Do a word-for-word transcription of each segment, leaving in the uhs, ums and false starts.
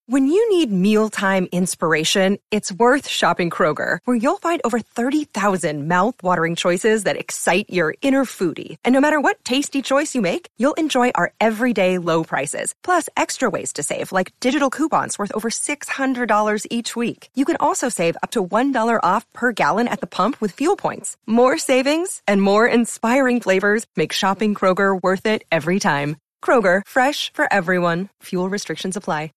When you need mealtime inspiration, it's worth shopping Kroger, where you'll find over thirty thousand mouth-watering choices that excite your inner foodie. And no matter what tasty choice you make, you'll enjoy our everyday low prices, plus extra ways to save, like digital coupons worth over six hundred dollars each week. You can also save up to one dollar off per gallon at the pump with fuel points. More savings and more inspiring flavors make shopping Kroger worth it every time. Kroger, fresh for everyone. Fuel restrictions apply.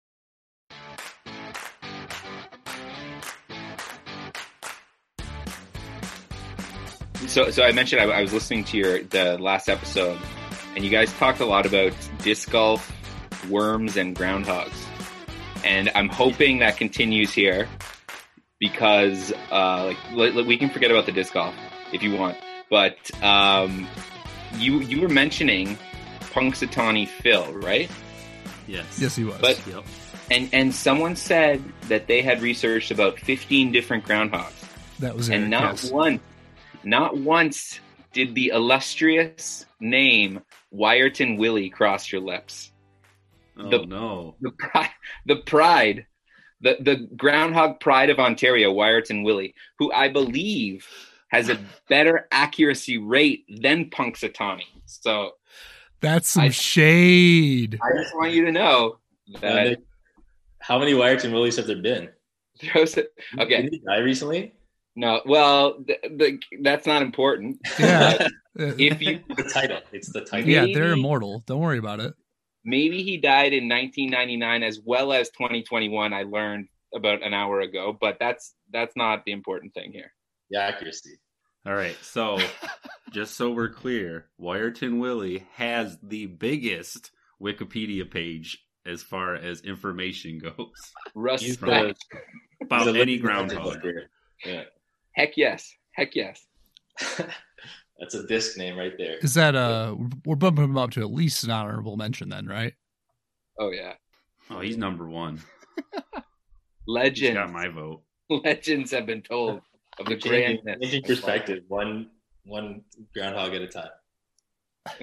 So, so I mentioned I, I was listening to your the last episode, and you guys talked a lot about disc golf, worms, and groundhogs, and I'm hoping that continues here because, uh, like, we can forget about the disc golf if you want, but um, you you were mentioning Punxsutawney Phil, right? Yes. Yes, he was. But, yep. and and someone said that they had researched about fifteen different groundhogs, That was and Eric, not yes. one. Not once did the illustrious name Wyerton Willie cross your lips. Oh, the, no. The pride, the pride, the, the groundhog pride of Ontario, Wyerton Willie, who I believe has a better accuracy rate than Punxsutawney. So That's some I, shade. I just want you to know that. Uh, how many Wyerton Willies have there been? Okay. Did he die recently? No, well, the, the, that's not important. Yeah. If you the title, it's the title. Yeah, Maybe- they're immortal. Don't worry about it. Maybe he died in nineteen ninety-nine as well as twenty twenty-one. I learned about an hour ago, but that's that's not the important thing here. The accuracy. All right, so just so we're clear, Wyerton Willie has the biggest Wikipedia page as far as information goes. Respect. the- About He's a any living groundhog. legend here. Yeah. Heck yes. Heck yes. That's a disc name right there. Is that uh we're bumping him up to at least an honorable mention then, right? Oh yeah. Oh, he's number one. He's Legends. got my vote. Legends have been told of the Changing, grandness. changing perspective, one one groundhog at a time.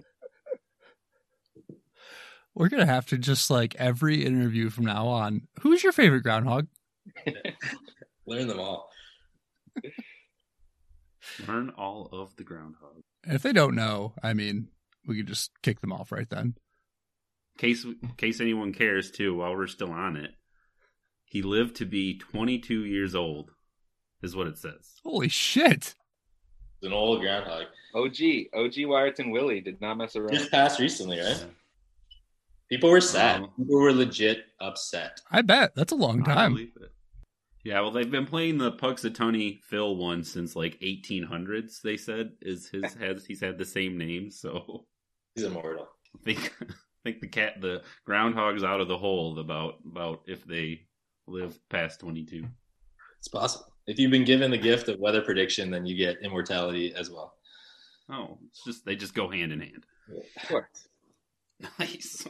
We're gonna have to just like every interview from now on. Who's your favorite groundhog? Learn them all. Learn all of the groundhog. And if they don't know, I mean, we could just kick them off right then. In case, in case anyone cares too, while we're still on it, he lived to be twenty-two years old, is what it says. Holy shit! It's an old groundhog. O G. O G Wyerton Willie did not mess around. Just passed recently, right? People were sad. Um, People were legit upset. I bet that's a long I time. believe it. Yeah, well, they've been playing the Punxsutawney Phil one since like eighteen hundreds. They said is his has he's had the same name, so He's immortal. I think I think the cat the groundhog's out of the hole about about if they live past twenty-two. It's possible. If you've been given the gift of weather prediction, then you get immortality as well. Oh, it's just they just go hand in hand. Of course. Nice.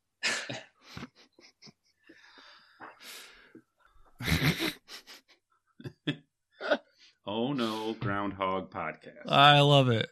Oh no, Groundhog Podcast. I love it.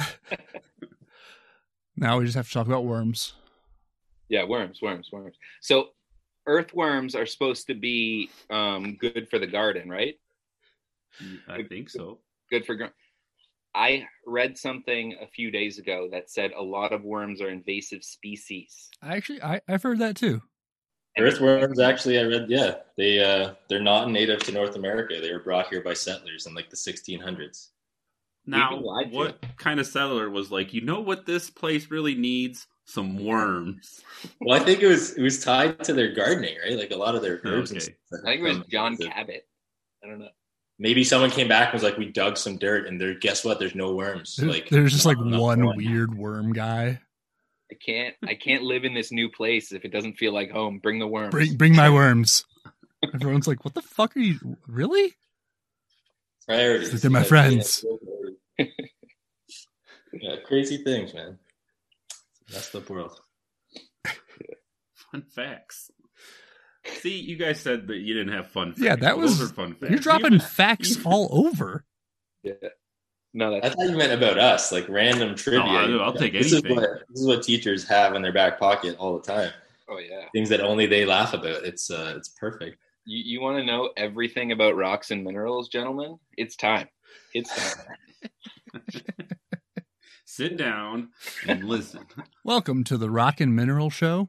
Now we just have to talk about worms. Yeah, worms, worms, worms. So earthworms are supposed to be um, good for the garden, right? I think so. Good for garden. I read something a few days ago that said a lot of worms are invasive species. I actually, I, I've heard that too. Earthworms, actually, I read, yeah, they, uh, they're not native to North America. They were brought here by settlers in like the sixteen hundreds. Now, We've been lied to. what kind of settler was like, you know what this place really needs? Some worms. Well, I think it was it was tied to their gardening, right? Like a lot of their herbs. and Okay. stuff I think it was from- John Cabot. I don't know. Maybe someone came back and was like, we dug some dirt and there, guess what? There's no worms. There- Like There's just like not enough one worms. weird worm guy. I can't. I can't live in this new place if it doesn't feel like home. Bring the worms. Bring, bring my worms. Everyone's like, what the fuck are you? Really? Priorities. They're my Yeah, friends. Yeah, yeah, crazy things, man. Messed up world. Fun facts. See, you guys said that you didn't have fun facts. Yeah, that Well, was. those are fun facts. You're dropping You- facts you- all over. Yeah. No, I that's thought you meant about us, like random trivia. No, I'll- I'll take this anything. Is what, this is what teachers have in their back pocket all the time. Oh yeah. Things that only they laugh about. It's uh, it's perfect. You you want to know everything about rocks and minerals, gentlemen? It's time. It's time. Sit down and listen. Welcome to the Rock and Mineral Show.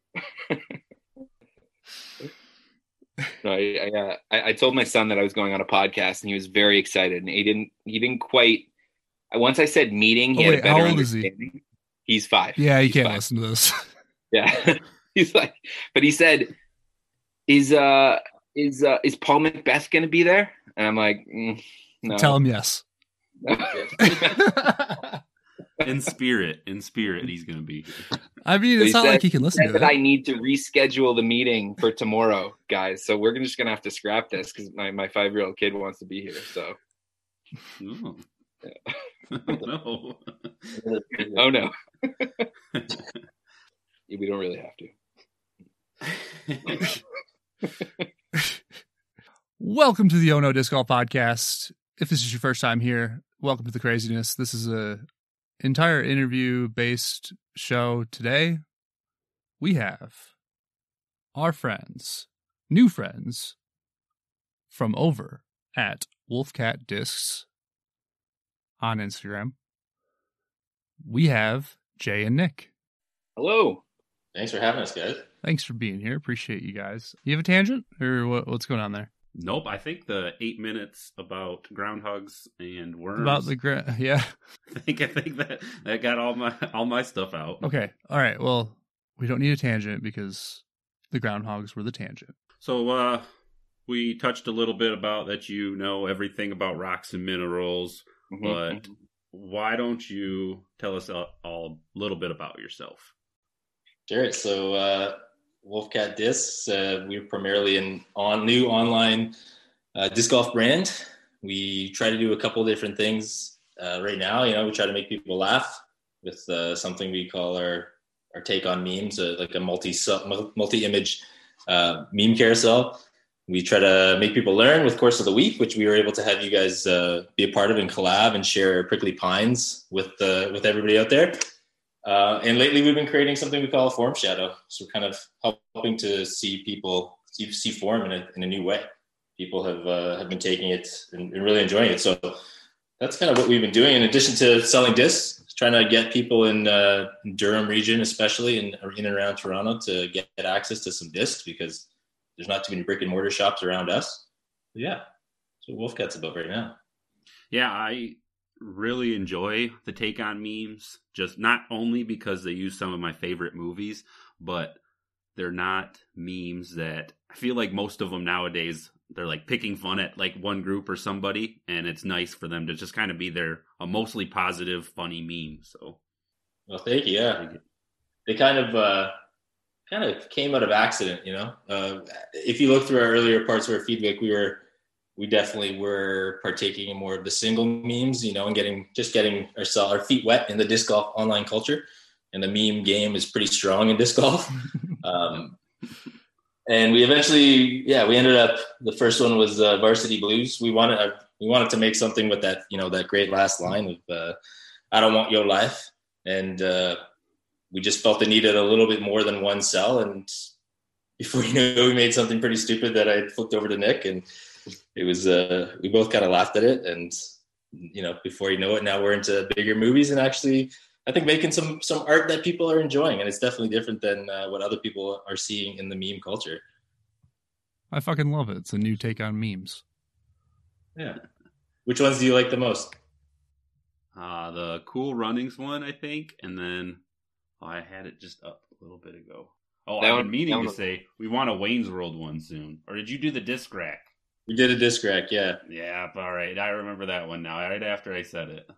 No, I I, uh, I I told my son that I was going on a podcast, and he was very excited. And he didn't he didn't quite. Once I said meeting, he Oh, had wait, a better how old is he? understanding. He's five. Yeah, you He's can't five. listen to this. Yeah, he's like, but he said, "Is uh is uh is Paul Macbeth going to be there?" And I'm like, mm, "No." Tell him yes. In spirit, in spirit, he's going to be here. I mean, But it's he not said- like he can listen Said to that I it. need to reschedule the meeting for tomorrow, guys. So we're just gonna have to scrap this because my, my five year old kid wants to be here. So Oh. No. oh no, we don't really have to. Welcome to the Ono Disc Golf Podcast. If this is your first time here, welcome to the craziness. This is a entire interview based show. Today, we have our friends, new friends, from over at Wolfcat Discs on Instagram. We have Jay and Nick. Hello. Thanks for having us, guys. Thanks for being here. Appreciate you guys. You have a tangent, or what, what's going on there? Nope, I think the eight minutes about groundhogs and worms. About the gra- yeah. I think I think that that got all my all my stuff out. Okay. All right. Well, we don't need a tangent because the groundhogs were the tangent. So uh we touched a little bit about that you know everything about rocks and minerals, Mhm, but mhm. why don't you tell us a, all a little bit about yourself? Sure. So uh, Wolfcat Discs, uh, we're primarily an on new online uh, disc golf brand. We try to do a couple different things uh, right now. You know, we try to make people laugh with uh, something we call our our take on memes, uh, like a multi multi image uh, meme carousel. We try to make people learn with Course of the Week, which we were able to have you guys uh, be a part of and collab and share Prickly Pines with uh, with everybody out there. Uh, and lately, we've been creating something we call a form shadow. So we're kind of helping to see people see, see form in a, in a new way. People have uh, have been taking it and, and really enjoying it. So that's kind of what we've been doing. In addition to selling discs, trying to get people in uh, Durham region, especially in in and around Toronto, to get, get access to some discs because there's not too many brick and mortar shops around us. But yeah, that's what Wolfcat's about right now. Yeah, I really enjoy the take on memes, just not only because they use some of my favorite movies, but they're not memes that I feel like most of them nowadays, they're like picking fun at like one group or somebody, and it's nice for them to just kind of be their a mostly positive, funny meme. So, Well, thank you. Yeah, they kind of uh, kind of came out of accident, you know. Uh, if you look through our earlier parts of our feedback, we were we definitely were partaking in more of the single memes, you know, and getting just getting ourselves our feet wet in the disc golf online culture. And the meme game is pretty strong in disc golf. um, and we eventually, yeah, we ended up. The first one was uh, Varsity Blues. We wanted uh, we wanted to make something with that, you know, that great last line of uh, "I don't want your life," and uh, we just felt it needed a little bit more than one cell. And before you know, we made something pretty stupid that I flipped over to Nick, and it was uh, we both kind of laughed at it. And you know, before you know it, now we're into bigger movies and actually, I think making some some art that people are enjoying, and it's definitely different than uh, what other people are seeing in the meme culture. I fucking love it. It's a new take on memes. Yeah. Which ones do you like the most? uh, the Cool Runnings one, I think, and then oh, I had it just up a little bit ago. Oh, That I've one- been meaning that to one- say we want a Wayne's World one soon, or did you do the disc rack? We did a disc rack, yeah. Yeah, all right. I remember that one now. Right after I said it.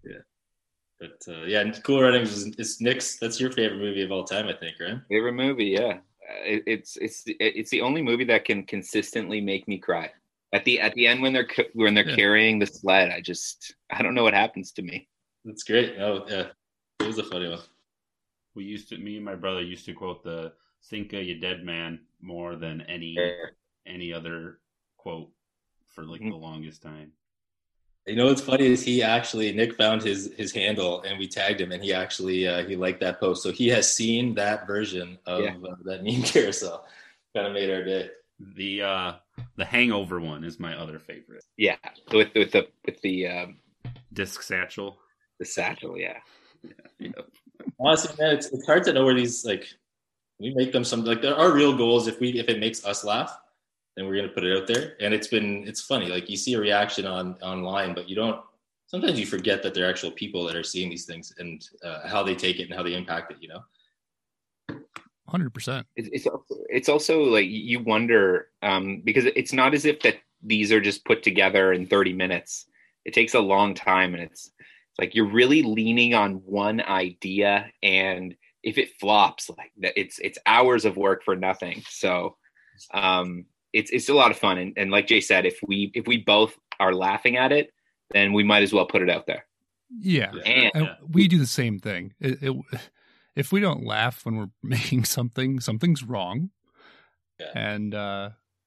But uh, yeah, Cool Runnings is, is Nick's. That's your favorite movie of all time, I think, right? Favorite movie, yeah. Uh, It, it's it's it's the only movie that can consistently make me cry. At the at the end when they're ca- when they're Yeah. carrying the sled, I just I don't know what happens to me. That's great. Oh yeah, it was a funny one. We used to, me and my brother used to quote the "Cinca, you dead man" more than any any other quote for like Mhm. the longest time. You know what's funny is he actually Nick found his his handle and we tagged him and he actually uh, he liked that post, so he has seen that version of Yeah. uh, that meme carousel. Kind of made our day. The uh, the Hangover one is my other favorite. Yeah, with with the with the um, Disc satchel. the satchel. Yeah, Yeah. Honestly, man, it's it's hard to know where these like we make them some like there are real goals. If we if it makes us laugh, then we're gonna put it out there. And it's been it's funny. Like you see a reaction on online, but you don't. Sometimes you forget that there are actual people that are seeing these things and uh, how they take it and how they impact it. You know. one hundred percent. it's it's also, it's also like you wonder um, because it's not as if that these are just put together in thirty minutes. It takes a long time, and it's it's like you're really leaning on one idea, and if it flops, like that, it's it's hours of work for nothing. So um, it's it's a lot of fun, and, and like Jay said, if we if we both are laughing at it, then we might as well put it out there. Yeah. And And we do the same thing. It, it, if we don't laugh when we're making something, something's wrong. Yeah. And uh,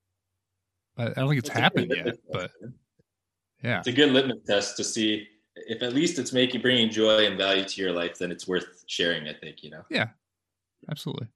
I I don't think it's, It's a happened good yet, litmus but test, man. yeah. It's a good litmus test to see if at least it's making bringing joy and value to your life. Then it's worth sharing. I think you know. Yeah, absolutely.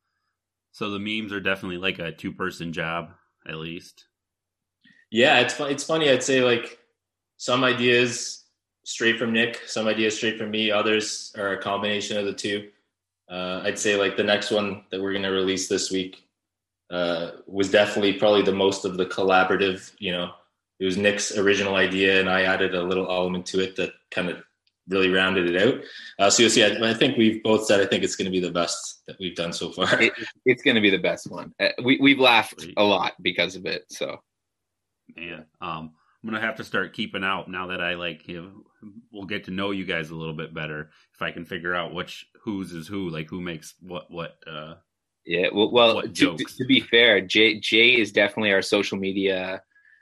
So the memes are definitely like a two person job, at least. Yeah, it's fun. It's funny. I'd say like some ideas straight from Nick, some ideas straight from me. Others are a combination of the two. Uh, I'd say like the next one that we're going to release this week uh, was definitely probably the most of the collaborative. You know, it was Nick's original idea, and I added a little element to it that kind of really rounded it out. Uh, so you'll see. I, I think we've both said I think it's going to be the best that we've done so far. it, it's going to be the best one. Uh, we we've laughed a lot because of it. So Man, um, I'm gonna have to start keeping out now that I like you know, we'll get to know you guys a little bit better. If I can figure out which whose is who, like who makes what what. Uh, yeah, well, well What to, jokes? to be fair, Jay Jay is definitely our social media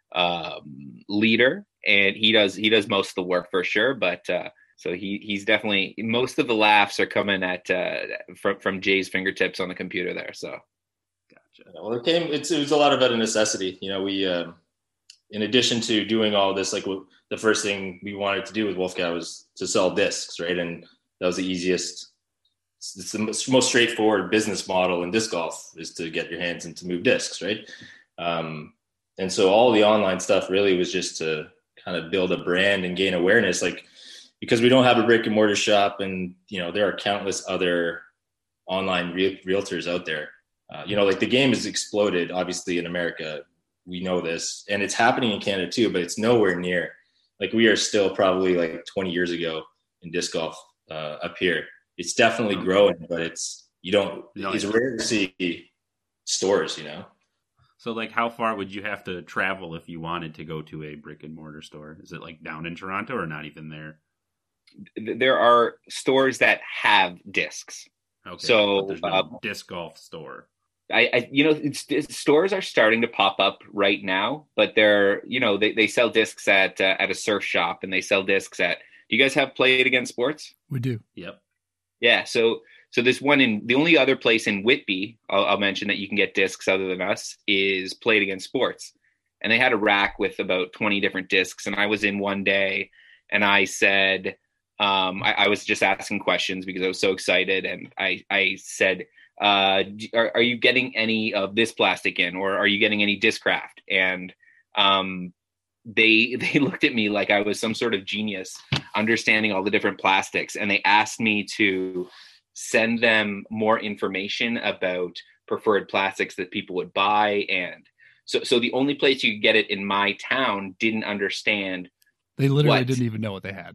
um, leader, and he does he does most of the work for sure. But uh, so he he's definitely most of the laughs are coming at uh, from from Jay's fingertips on the computer there. So gotcha. Well, it came. It's, it was a lot of it a necessity. You know, we um, in addition to doing all this, like the first thing we wanted to do with Wolfcat was to sell discs, right? And that was the easiest. It's the most straightforward business model in disc golf is to get your hands and to move discs, right? Um, and so all the online stuff really was just to kind of build a brand and gain awareness, like because we don't have a brick and mortar shop, and you know there are countless other online real- realtors out there. Uh, you know, like the game has exploded, obviously in America. We know this, and it's happening in Canada too, but it's nowhere near. Like we are still probably like twenty years ago in disc golf uh, up here. It's definitely growing, but it's you don't. No, It's yeah. rare to see stores. You know. So, like, how far would you have to travel if you wanted to go to a brick and mortar store? Is it like down in Toronto or not even there? th- there are stores that have discs. Okay, So, but there's no uh, disc golf store. I, I you know, it's, it's, stores are starting to pop up right now, but they're, you know, they, they sell discs at uh, at a surf shop, and they sell discs at. Do you guys have Play It Again Sports? We do. Yep. Yeah, so so this one in the only other place in Whitby, I'll, I'll mention that you can get discs other than us is Play It Again Sports, and they had a rack with about twenty different discs, and I was in one day, and I said, um, I, I was just asking questions because I was so excited, and I I said. Uh, are, are you getting any of this plastic in, or are you getting any Discraft? And um, they they looked at me like I was some sort of genius, understanding all the different plastics, and they asked me to send them more information about preferred plastics that people would buy. And so, so the only place you could get it in my town didn't understand. They literally What? didn't even know what they had.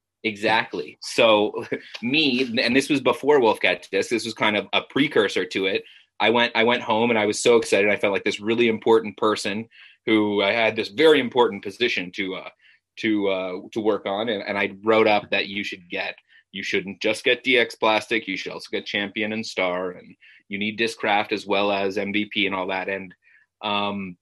Exactly. So me, and this was before Wolfcat Disc, this was kind of a precursor to it. I went, I went home and I was so excited. I felt like this really important person who I had this very important position to, uh, to, uh, to work on. And, and I wrote up that you should get, you shouldn't just get D X plastic. You should also get Champion and Star, and you need Discraft as well as M V P and all that. And, um,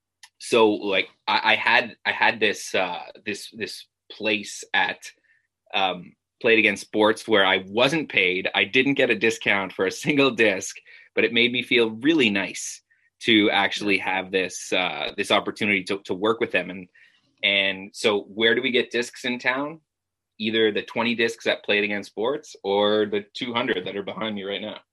so like I, I had, I had this, uh, this, this place at, um, Play It Again Sports where I wasn't paid. I didn't get a discount for a single disc, but it made me feel really nice to actually have this, uh, this opportunity to, to work with them. And And so where do we get discs in town? Either the twenty discs at Play It Again Sports or the two hundred that are behind me right now.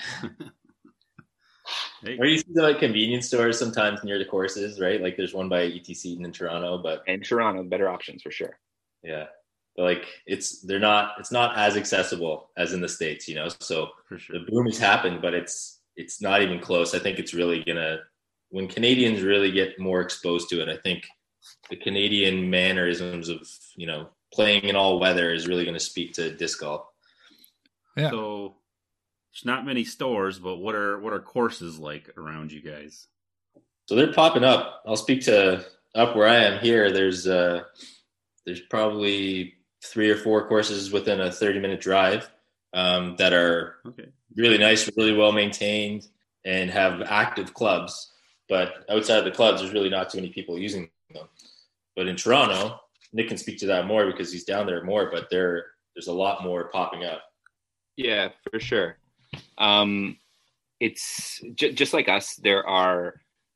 Hey. Or you see them at convenience stores sometimes near the courses, right? Like there's one by E T C in Toronto, but and Toronto, better options for sure. Yeah, but like it's they're not it's not as accessible as in the States, you know. So for sure. The boom has happened, but it's it's not even close. I think it's really gonna when Canadians really get more exposed to it. I think the Canadian mannerisms of you know playing in all weather is really going to speak to disc golf. Yeah. So. There's not many stores, but what are what are courses like around you guys? So they're popping up. I'll speak to up where I am here. There's uh, there's probably three or four courses within a thirty minute drive um, that are okay. really nice, really well maintained, and have active clubs. But outside of the clubs, there's really not too many people using them. But in Toronto, Nick can speak to that more because he's down there more. But there there's a lot more popping up. Yeah, for sure. Um, it's j- just like us. There are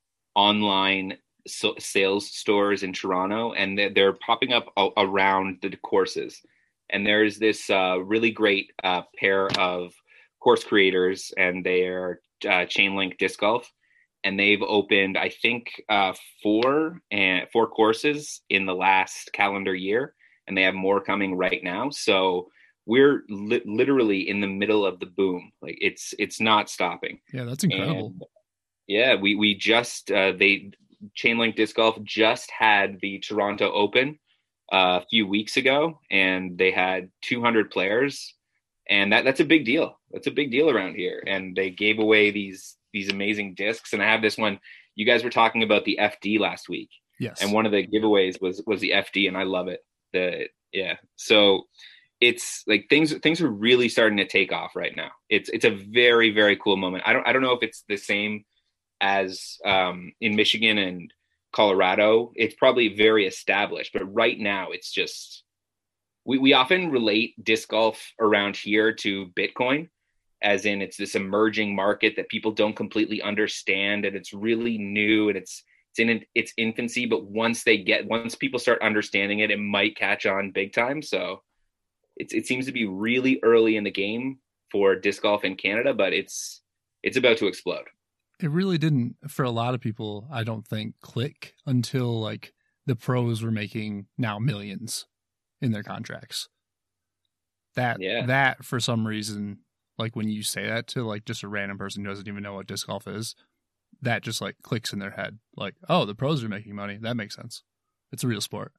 online so- sales stores in Toronto, and they're, they're popping up a- around the courses. And there's this uh, really great uh, pair of course creators, and they're uh, Chainlink Disc Golf, and they've opened, I think, uh, four and four courses in the last calendar year, and they have more coming right now. So. We're li- literally in the middle of the boom. Like it's it's not stopping. Yeah, that's incredible. And yeah, we we just uh, they Chainlink Disc Golf just had the Toronto Open uh, a few weeks ago, and they had two hundred players, and that that's a big deal. That's a big deal around here. And they gave away these these amazing discs. And I have this one. You guys were talking about the F D last week. Yes. And one of the giveaways was was the F D, and I love it. The yeah. So. It's like things things are really starting to take off right now. It's it's a very, very cool moment. I don't I don't know if it's the same as um, in Michigan and Colorado. It's probably very established, but right now it's just we, we often relate disc golf around here to Bitcoin, as in it's this emerging market that people don't completely understand, and it's really new and it's it's in its infancy. But once they get once people start understanding it, it might catch on big time. So. It's, it seems to be really early in the game for disc golf in Canada, but it's it's about to explode. It really didn't, for a lot of people, I don't think, click until like the pros were making now millions in their contracts. That yeah. that for some reason, like when you say that to like just a random person who doesn't even know what disc golf is, that just like clicks in their head. Like, oh, the pros are making money. That makes sense. It's a real sport.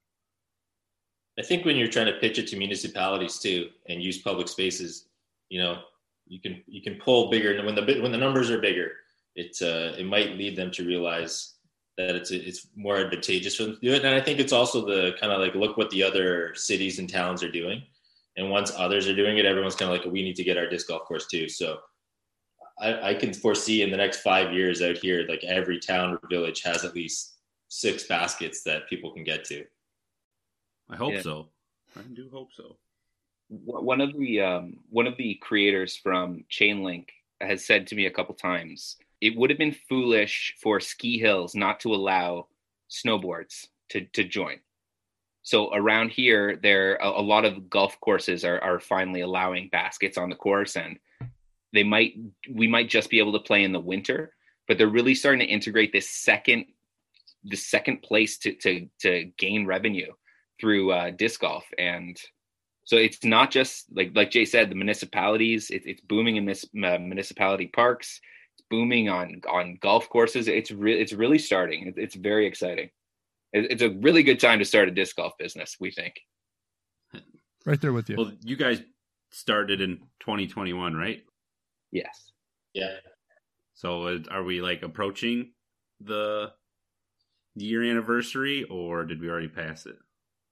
I think when you're trying to pitch it to municipalities too and use public spaces, you know, you can you can pull bigger. And when the when the numbers are bigger, it uh, it might lead them to realize that it's it's more advantageous for them to do it. And I think it's also the kind of like look what the other cities and towns are doing, and once others are doing it, everyone's kind of like, we need to get our disc golf course too. So I, I can foresee in the next five years out here, like every town or village has at least six baskets that people can get to. I hope yeah. so. I do hope so. One of the um, one of the creators from Chainlink has said to me a couple times, it would have been foolish for ski hills not to allow snowboards to, to join. So around here, there a, a lot of golf courses are, are finally allowing baskets on the course, and they might we might just be able to play in the winter, but they're really starting to integrate this second the second place to to to gain revenue through uh, disc golf. And so it's not just like like Jay said, the municipalities, it, it's booming in this uh, municipality parks, it's booming on on golf courses. It's really it's really starting. It, it's very exciting. It, it's a really good time to start a disc golf business, we think. Right there with you. Well, you guys started in twenty twenty-one, right? Yes. Yeah. So are we like approaching the year anniversary, or did we already pass it?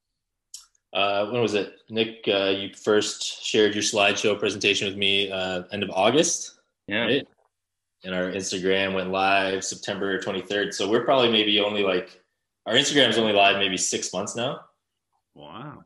Uh, when was it? Nick, uh, you first shared your slideshow presentation with me uh, end of August. Yeah. Right? And our Instagram went live September twenty-third. So we're probably maybe only like, our Instagram's only live maybe six months now. Wow.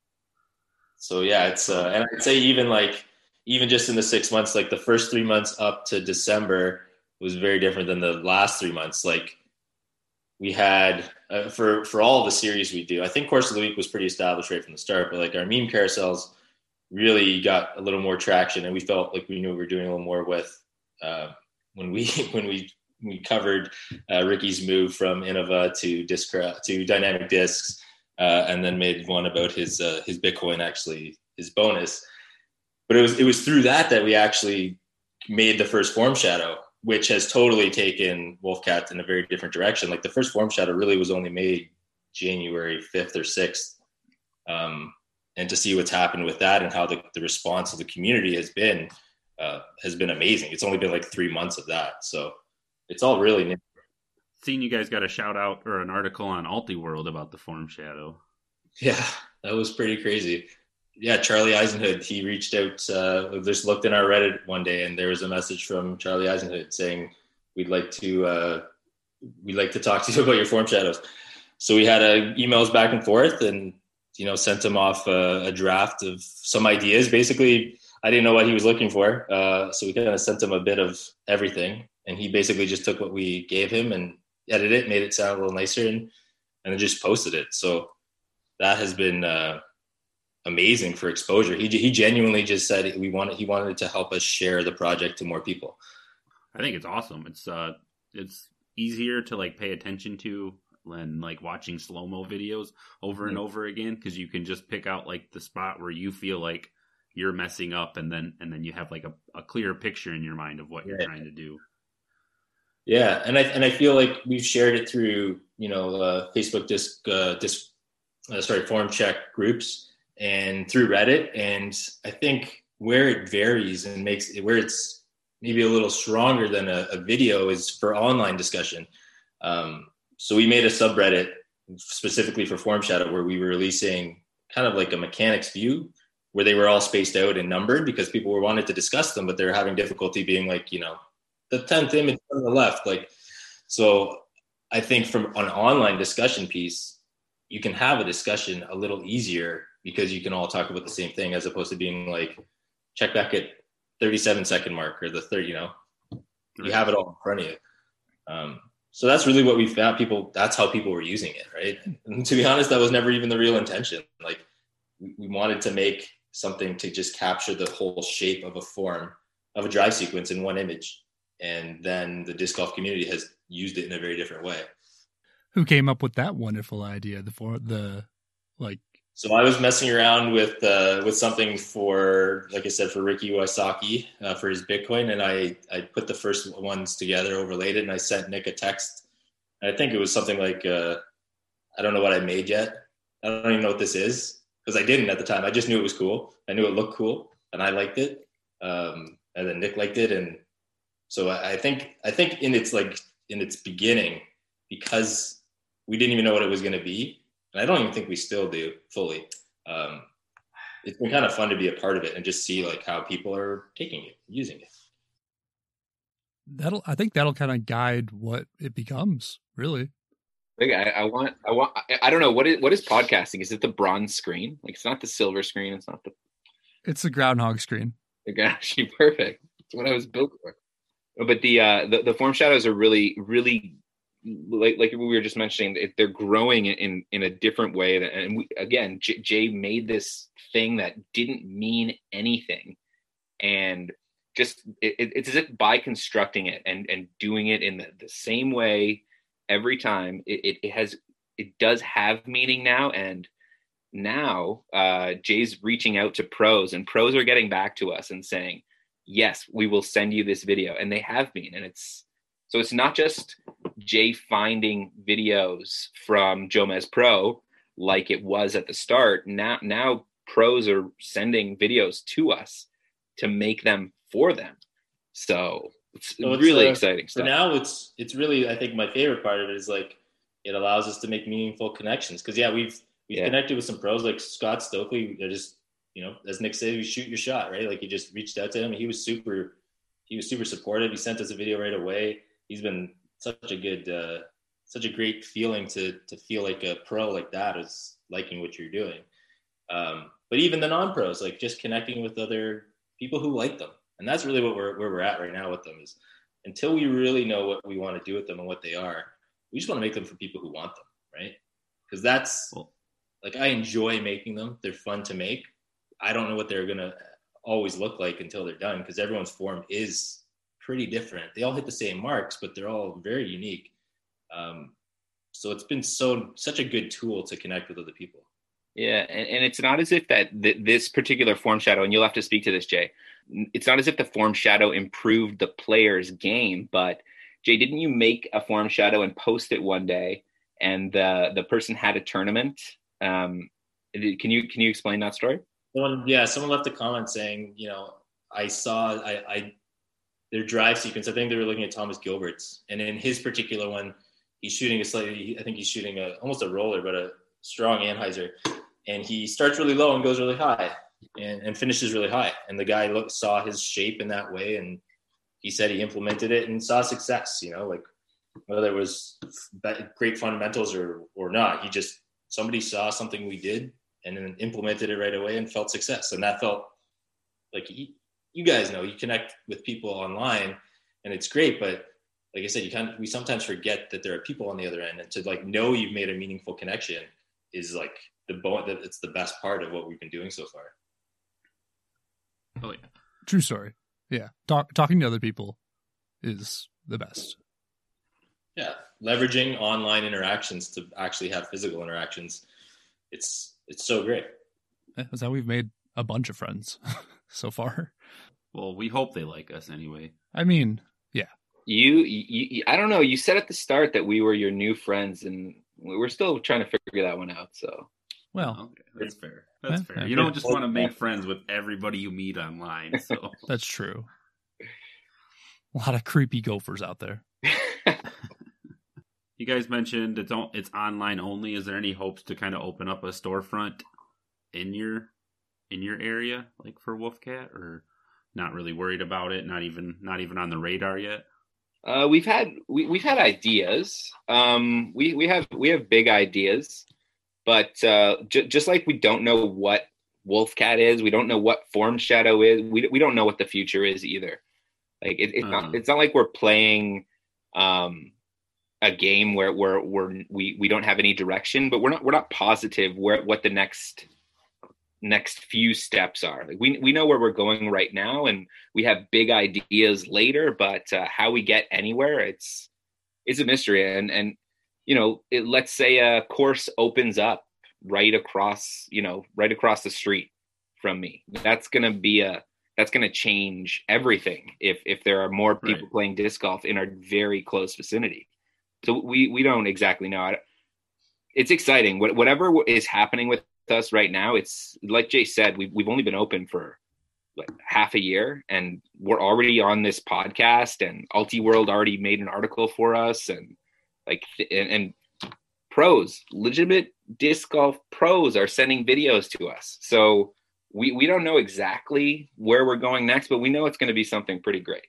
So yeah, it's, uh, and I'd say even like, even just in the six months, like the first three months up to December was very different than the last three months. Like we had uh, for for all the series we do. I think Course of the Week was pretty established right from the start, but like our meme carousels really got a little more traction, and we felt like we knew we were doing a little more with uh, when we when we we covered uh, Ricky's move from Innova to disc to dynamic discs, uh, and then made one about his uh, his Bitcoin, actually his bonus. But it was it was through that that we actually made the first Form Shadow, which has totally taken Wolfcat in a very different direction. Like the first Form Shadow really was only made January fifth or sixth. Um, and to see what's happened with that and how the, the response of the community has been, uh, has been amazing. It's only been like three months of that. So it's all really new. Seeing you guys got a shout out or an article on Altiworld about the Form Shadow. Yeah, that was pretty crazy. Yeah, Charlie Eisenhood, he reached out, uh, just looked in our Reddit one day, and there was a message from Charlie Eisenhood saying, we'd like to, uh, we'd like to talk to you about your Form Shadows. So we had uh, emails back and forth, and, you know, sent him off a, a draft of some ideas. Basically, I didn't know what he was looking for. Uh, so we kind of sent him a bit of everything, and he basically just took what we gave him and edited it, made it sound a little nicer, and, and then just posted it. So that has been, uh, amazing for exposure. He he genuinely just said we wanted he wanted to help us share the project to more people. I think it's awesome. It's uh it's easier to like pay attention to than like watching slow-mo videos over mm-hmm. and over again, because you can just pick out like the spot where you feel like you're messing up, and then and then you have like a, a clear picture in your mind of what you're yeah. trying to do. Yeah, and I and I feel like we've shared it through, you know, uh, Facebook disc uh, disc uh, sorry form check groups and through Reddit. And I think where it varies and makes it, where it's maybe a little stronger than a, a video is for online discussion. Um, so we made a subreddit specifically for Form Shadow where we were releasing kind of like a mechanics view where they were all spaced out and numbered because people were wanting to discuss them, but they were having difficulty being like, you know, the tenth image on the left. Like, so I think from an online discussion piece, you can have a discussion a little easier because you can all talk about the same thing as opposed to being like, check back at thirty-seven second mark or the thirty, you know, you have it all in front of you. Um, so that's really what we found. People, that's how people were using it. Right. And to be honest, that was never even the real intention. Like we, we wanted to make something to just capture the whole shape of a form of a drive sequence in one image. And then the disc golf community has used it in a very different way. Who came up with that wonderful idea? The for the like. So I was messing around with uh, with something for, like I said, for Ricky Wysocki uh, for his Bitcoin, and I I put the first ones together, overlaid it, and I sent Nick a text. And I think it was something like, uh, I don't know what I made yet. I don't even know what this is because I didn't at the time. I just knew it was cool. I knew it looked cool, and I liked it. Um, and then Nick liked it, and so I, I think I think in its like in its beginning, because we didn't even know what it was going to be. And I don't even think we still do fully. Um, it's been kind of fun to be a part of it and just see like how people are taking it, using it. That'll, I think that'll kind of guide what it becomes, really. Like I, I want, I want, I, I don't know what is what is podcasting. Is it the bronze screen? Like it's not the silver screen. It's not the. It's the groundhog screen. Like actually perfect. It's what I was built for. But the uh, the the form shadows are really, really. Like like we were just mentioning, they're growing in in a different way. And we, again, J- Jay made this thing that didn't mean anything, and just it, it's as if by constructing it and and doing it in the, the same way every time, it, it it has it does have meaning now. And now uh, Jay's reaching out to pros, and pros are getting back to us and saying, yes, we will send you this video, and they have been, and it's. So it's not just Jay finding videos from Jomez Pro like it was at the start. Now, now pros are sending videos to us to make them for them. So it's so really it's, uh, exciting stuff. For now, it's it's really, I think my favorite part of it is like it allows us to make meaningful connections. Because yeah, we've we've yeah. connected with some pros like Scott Stokely. They're just, you know, as Nick said, you shoot your shot, right? Like you just reached out to him. He was super, he was super supportive. He sent us a video right away. He's been such a good, uh, such a great feeling to to feel like a pro like that is liking what you're doing. Um, but even the non-pros, like just connecting with other people who like them. And that's really what we're where we're at right now with them is until we really know what we want to do with them and what they are, we just want to make them for people who want them, right? Because that's Well, like, I enjoy making them. They're fun to make. I don't know what they're going to always look like until they're done, because everyone's form is pretty different. They all hit the same marks, but they're all very unique. Um, so it's been so such a good tool to connect with other people. Yeah, and, and it's not as if that th- this particular form shadow, and you'll have to speak to this, Jay. It's not as if the form shadow improved the player's game, but Jay, didn't you make a form shadow and post it one day, and the the person had a tournament? Um, can you can you explain that story? Someone, yeah, someone left a comment saying, you know, I saw I, I their drive sequence. I think they were looking at Thomas Gilbert's, and in his particular one, he's shooting a slightly. I think he's shooting a almost a roller, but a strong Anheuser, and he starts really low and goes really high, and, and finishes really high. And the guy looked saw his shape in that way, and he said he implemented it and saw success. You know, like whether it was great fundamentals or or not, he just somebody saw something we did and then implemented it right away and felt success. And that felt like, you, you guys know, you connect with people online and it's great, but like I said, you kind of, we sometimes forget that there are people on the other end, and to like know you've made a meaningful connection is like the bone that it's the best part of what we've been doing so far. Oh yeah. True story. Yeah. Talk, talking to other people is the best. Yeah. Leveraging online interactions to actually have physical interactions. It's, it's so great. Yeah, that's how we've made a bunch of friends so far. Well, we hope they like us anyway. I mean, yeah. You, you, you, I don't know. You said at the start that we were your new friends, and we're still trying to figure that one out. So, well, okay, that's fair. That's yeah, fair. yeah. You don't just want to make friends with everybody you meet online. So that's true. A lot of creepy gophers out there. You guys mentioned it's on, it's online only. Is there any hopes to kind of open up a storefront in your in your area, like for Wolfcat, or not really worried about it? Not even not even on the radar yet. Uh, we've had we, we've had ideas. Um, we we have we have big ideas, but uh, j- just like we don't know what Wolfcat is, we don't know what Form Shadow is. We we don't know what the future is either. Like it, it's uh-huh. not it's not like we're playing um, a game where where we're, we we don't have any direction, but we're not we're not positive where what the next next few steps are. Like we we know where we're going right now, and we have big ideas later, but uh, how we get anywhere, it's it's a mystery. And and you know, it, let's say a course opens up right across you know right across the street from me. That's gonna be a that's gonna change everything if if there are more people right. playing disc golf in our very close vicinity. So we we don't exactly know. It's exciting. Whatever is happening with us right now, it's like Jay said, we've, we've only been open for like half a year, and we're already on this podcast, and Ultiworld already made an article for us, and like and, and pros, legitimate disc golf pros are sending videos to us. So we, we don't know exactly where we're going next, but we know it's going to be something pretty great.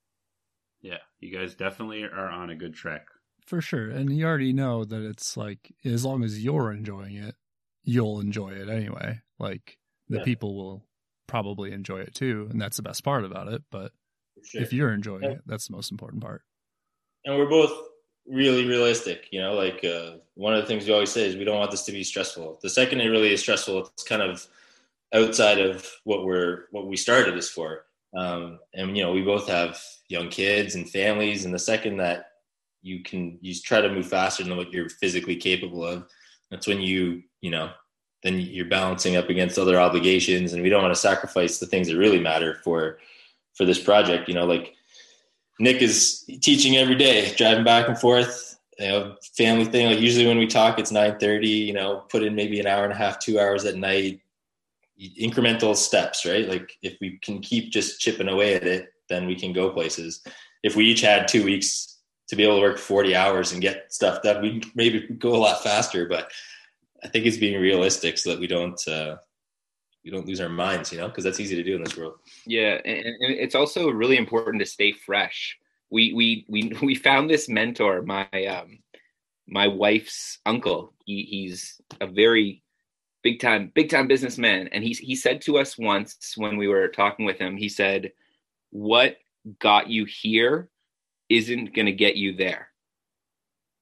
Yeah, you guys definitely are on a good track. For sure. And you already know that it's like, as long as you're enjoying it, you'll enjoy it anyway. Like the yeah. people will probably enjoy it too. And that's the best part about it. But sure. if you're enjoying yeah. it, that's the most important part. And we're both really realistic, you know, like uh, one of the things we always say is we don't want this to be stressful. The second it really is stressful, it's kind of outside of what we're, what we started this for. Um, and, you know, we both have young kids and families. And the second that you can, you try to move faster than what you're physically capable of, that's when you, you know, then you're balancing up against other obligations, and we don't want to sacrifice the things that really matter for, for this project. You know, like Nick is teaching every day, driving back and forth, you know, family thing. Like usually when we talk, it's nine thirty, you know, put in maybe an hour and a half, two hours at night, incremental steps, right? Like if we can keep just chipping away at it, then we can go places. If we each had two weeks to be able to work forty hours and get stuff done, we maybe go a lot faster, but I think it's being realistic so that we don't, uh, we don't lose our minds, you know, because that's easy to do in this world. Yeah. And, and it's also really important to stay fresh. We, we, we, we found this mentor, my, um, my wife's uncle. He, he's a very big time, big time businessman. And he, he said to us once when we were talking with him, he said, "What got you here isn't going to get you there."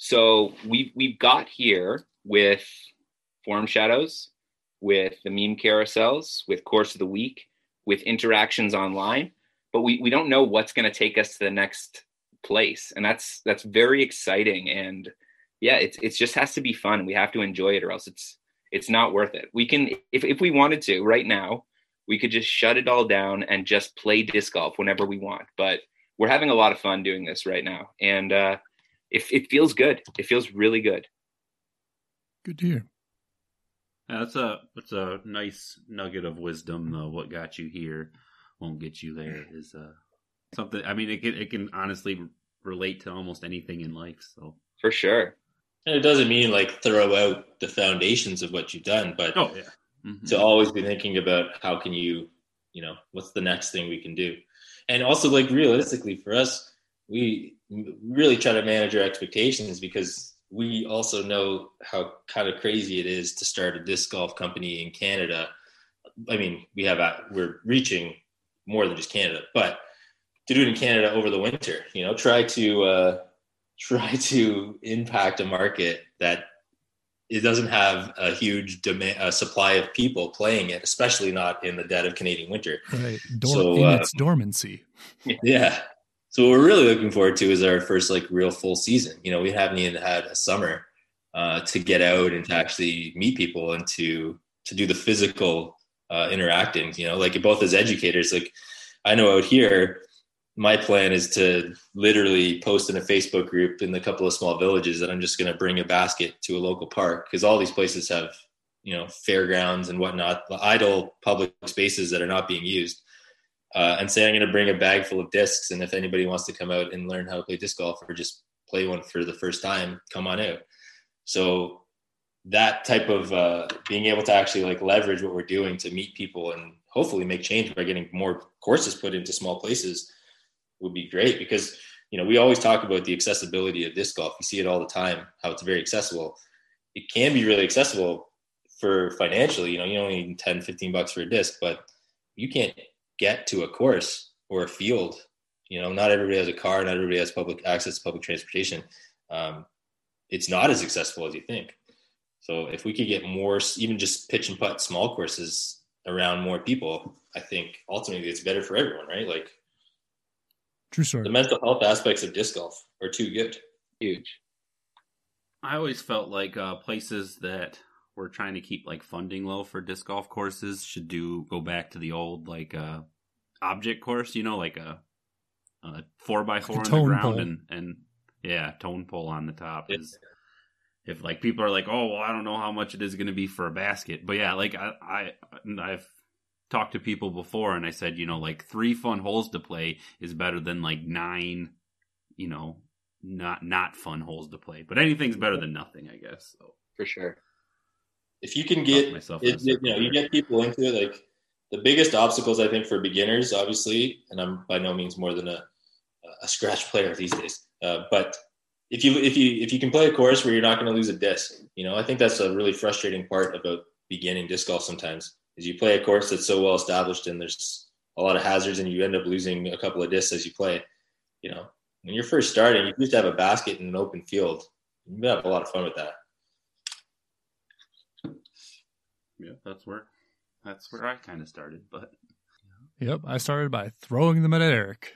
So we we've got here with Forum Shadows, with the meme carousels, with Course of the Week, with interactions online, but we, we don't know what's going to take us to the next place. And that's that's very exciting. And yeah, it's it just has to be fun. We have to enjoy it, or else it's it's not worth it. We can, if, if we wanted to right now, we could just shut it all down and just play disc golf whenever we want. But we're having a lot of fun doing this right now. And uh, it, it feels good. It feels really good. Good to hear. Yeah, that's a that's a nice nugget of wisdom, though. What got you here won't get you there is uh, something. I mean, it can it can honestly relate to almost anything in life. So for sure, and it doesn't mean like throw out the foundations of what you've done, but oh yeah, mm-hmm. to always be thinking about how can you, you know, what's the next thing we can do, and also like realistically for us, we really try to manage our expectations because we also know how kind of crazy it is to start a disc golf company in Canada. I mean, we have, a, we're reaching more than just Canada, but to do it in Canada over the winter, you know, try to, uh, try to impact a market that it doesn't have a huge demand, a supply of people playing it, especially not in the dead of Canadian winter. Right. Dor- so, in uh, its dormancy. Yeah. So what we're really looking forward to is our first like real full season. You know, we haven't even had a summer uh, to get out and to actually meet people and to to do the physical uh, interacting. You know, like both as educators, like I know out here, my plan is to literally post in a Facebook group in a couple of small villages that I'm just going to bring a basket to a local park because all these places have, you know, fairgrounds and whatnot, idle public spaces that are not being used. Uh, and say I'm going to bring a bag full of discs, and if anybody wants to come out and learn how to play disc golf or just play one for the first time, come on out. So that type of uh, being able to actually like leverage what we're doing to meet people and hopefully make change by getting more courses put into small places would be great because, you know, we always talk about the accessibility of disc golf. You see it all the time, how it's very accessible. It can be really accessible for financially, you know, you only need ten, fifteen bucks for a disc, but you can't get to a course or a field. You know, not everybody has a car, not everybody has public access to public transportation. Um, it's not as accessible as you think. So if we could get more, even just pitch and putt small courses around more people, I think ultimately it's better for everyone, right? Like true story. The mental health aspects of disc golf are too good. Huge. I always felt like uh, places that were trying to keep like funding low for disc golf courses should do go back to the old like uh, object course, you know, like a, a four by four like on the ground pole. and and yeah, tone pole on the top is. If like people are like, oh well, I don't know how much it is going to be for a basket, but yeah, like I, I I've talked to people before, and I said, you know, like three fun holes to play is better than like nine, you know, not not fun holes to play. But anything's better than nothing, I guess. So For sure. If you can get, myself it, you know, you get people into it. Like the biggest obstacles, I think, for beginners, obviously, and I'm by no means more than a a scratch player these days, uh, but if you if you if you can play a course where you're not going to lose a disc, you know, I think that's a really frustrating part about beginning disc golf. Sometimes is you play a course that's so well established and there's a lot of hazards, and you end up losing a couple of discs as you play. You know, when you're first starting, you just have a basket in an open field. You have a lot of fun with that. yeah, that's where that's where I kind of started. But Yep, I started by throwing them at Eric.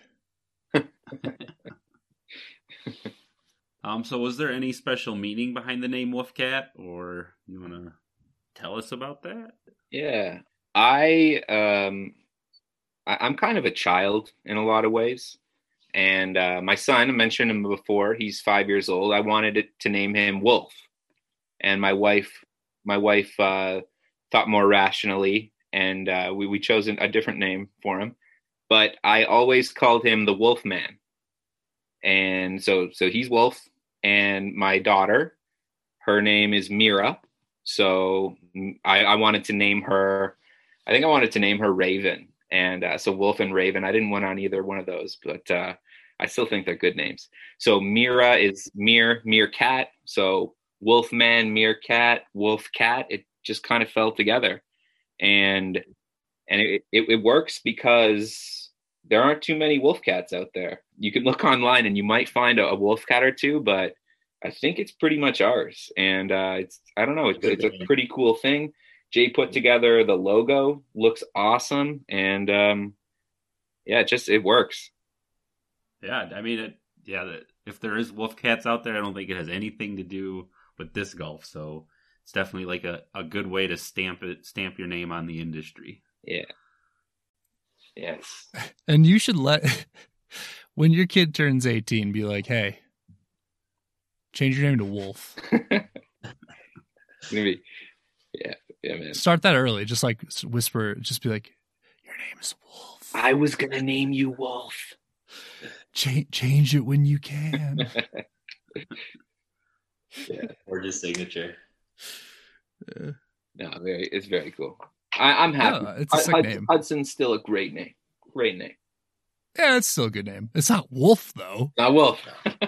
um, so was there any special meaning behind the name Wolfcat, or you want to tell us about that? Yeah, I um, I, I'm kind of a child in a lot of ways, and uh, my son, I mentioned him before. He's five years old. I wanted it to name him Wolf, and my wife, my wife uh, thought more rationally, and uh, we we chose a different name for him. But I always called him the Wolf Man, and so so he's Wolf, and my daughter, her name is Mira. So I, I wanted to name her, I think I wanted to name her Raven. And uh, so Wolf and Raven, I didn't win on either one of those, but uh, I still think they're good names. So Mira is Mir, Meerkat. So Wolfman, Meerkat, Wolfcat. It just kind of fell together. And and it, it, it works because there aren't too many Wolfcats out there. You can look online and you might find a, a Wolfcat or two, but I think it's pretty much ours. And uh, it's, I don't know, it's, it's a pretty cool thing. Jay put together the logo, looks awesome. And um, yeah, it just, it works. Yeah, I mean, it, yeah, the, if there is Wolfcats out there, I don't think it has anything to do with disc golf. So it's definitely like a, a good way to stamp it, stamp your name on the industry. Yeah. Yes. And you should let, when your kid turns eighteen, be like, hey, change your name to Wolf. Maybe. Yeah. Yeah, man. Start that early. Just like whisper, just be like, your name is Wolf. I was going to name you Wolf. Change, change it when you can. Yeah. Or just signature. Uh, no, very, it's very cool. I, I'm happy. Yeah, it's a sick Hud- name. Hudson's still a great name. Great name. Yeah, it's still a good name. It's not Wolf, though. Not Wolf.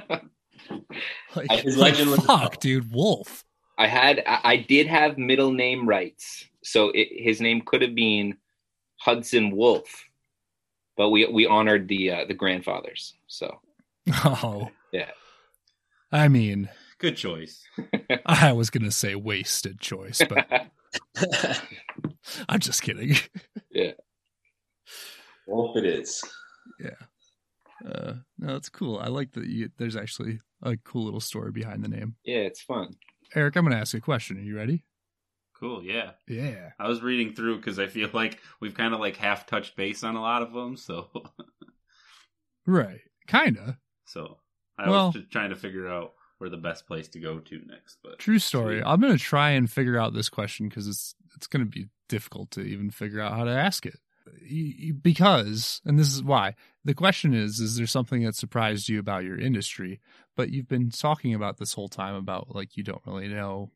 Like, His like legend was- fuck, dude, Wolf. I had, I, I did have middle name rights. So it, his name could have been Hudson Wolf, but we, we honored the, uh, the grandfathers. So, Oh. yeah. I mean, Good choice. I was going to say wasted choice, but I'm just kidding. Yeah. Wolf it is. Yeah. Uh, no, it's cool. I like that you, there's actually a cool little story behind the name. Yeah, it's fun. Eric, I'm going to ask you a question. Are you ready? Cool, yeah. Yeah. I was reading through because I feel like we've kind of like half touched base on a lot of them, so Right. Kinda. so I Well- was just trying to figure out where the best place to go to next. But True story. Sweet. I'm going to try and figure out this question because it's it's going to be difficult to even figure out how to ask it. You- you- Because, and this is why, the question is, is there something that surprised you about your industry? But you've been talking about this whole time about like you don't really know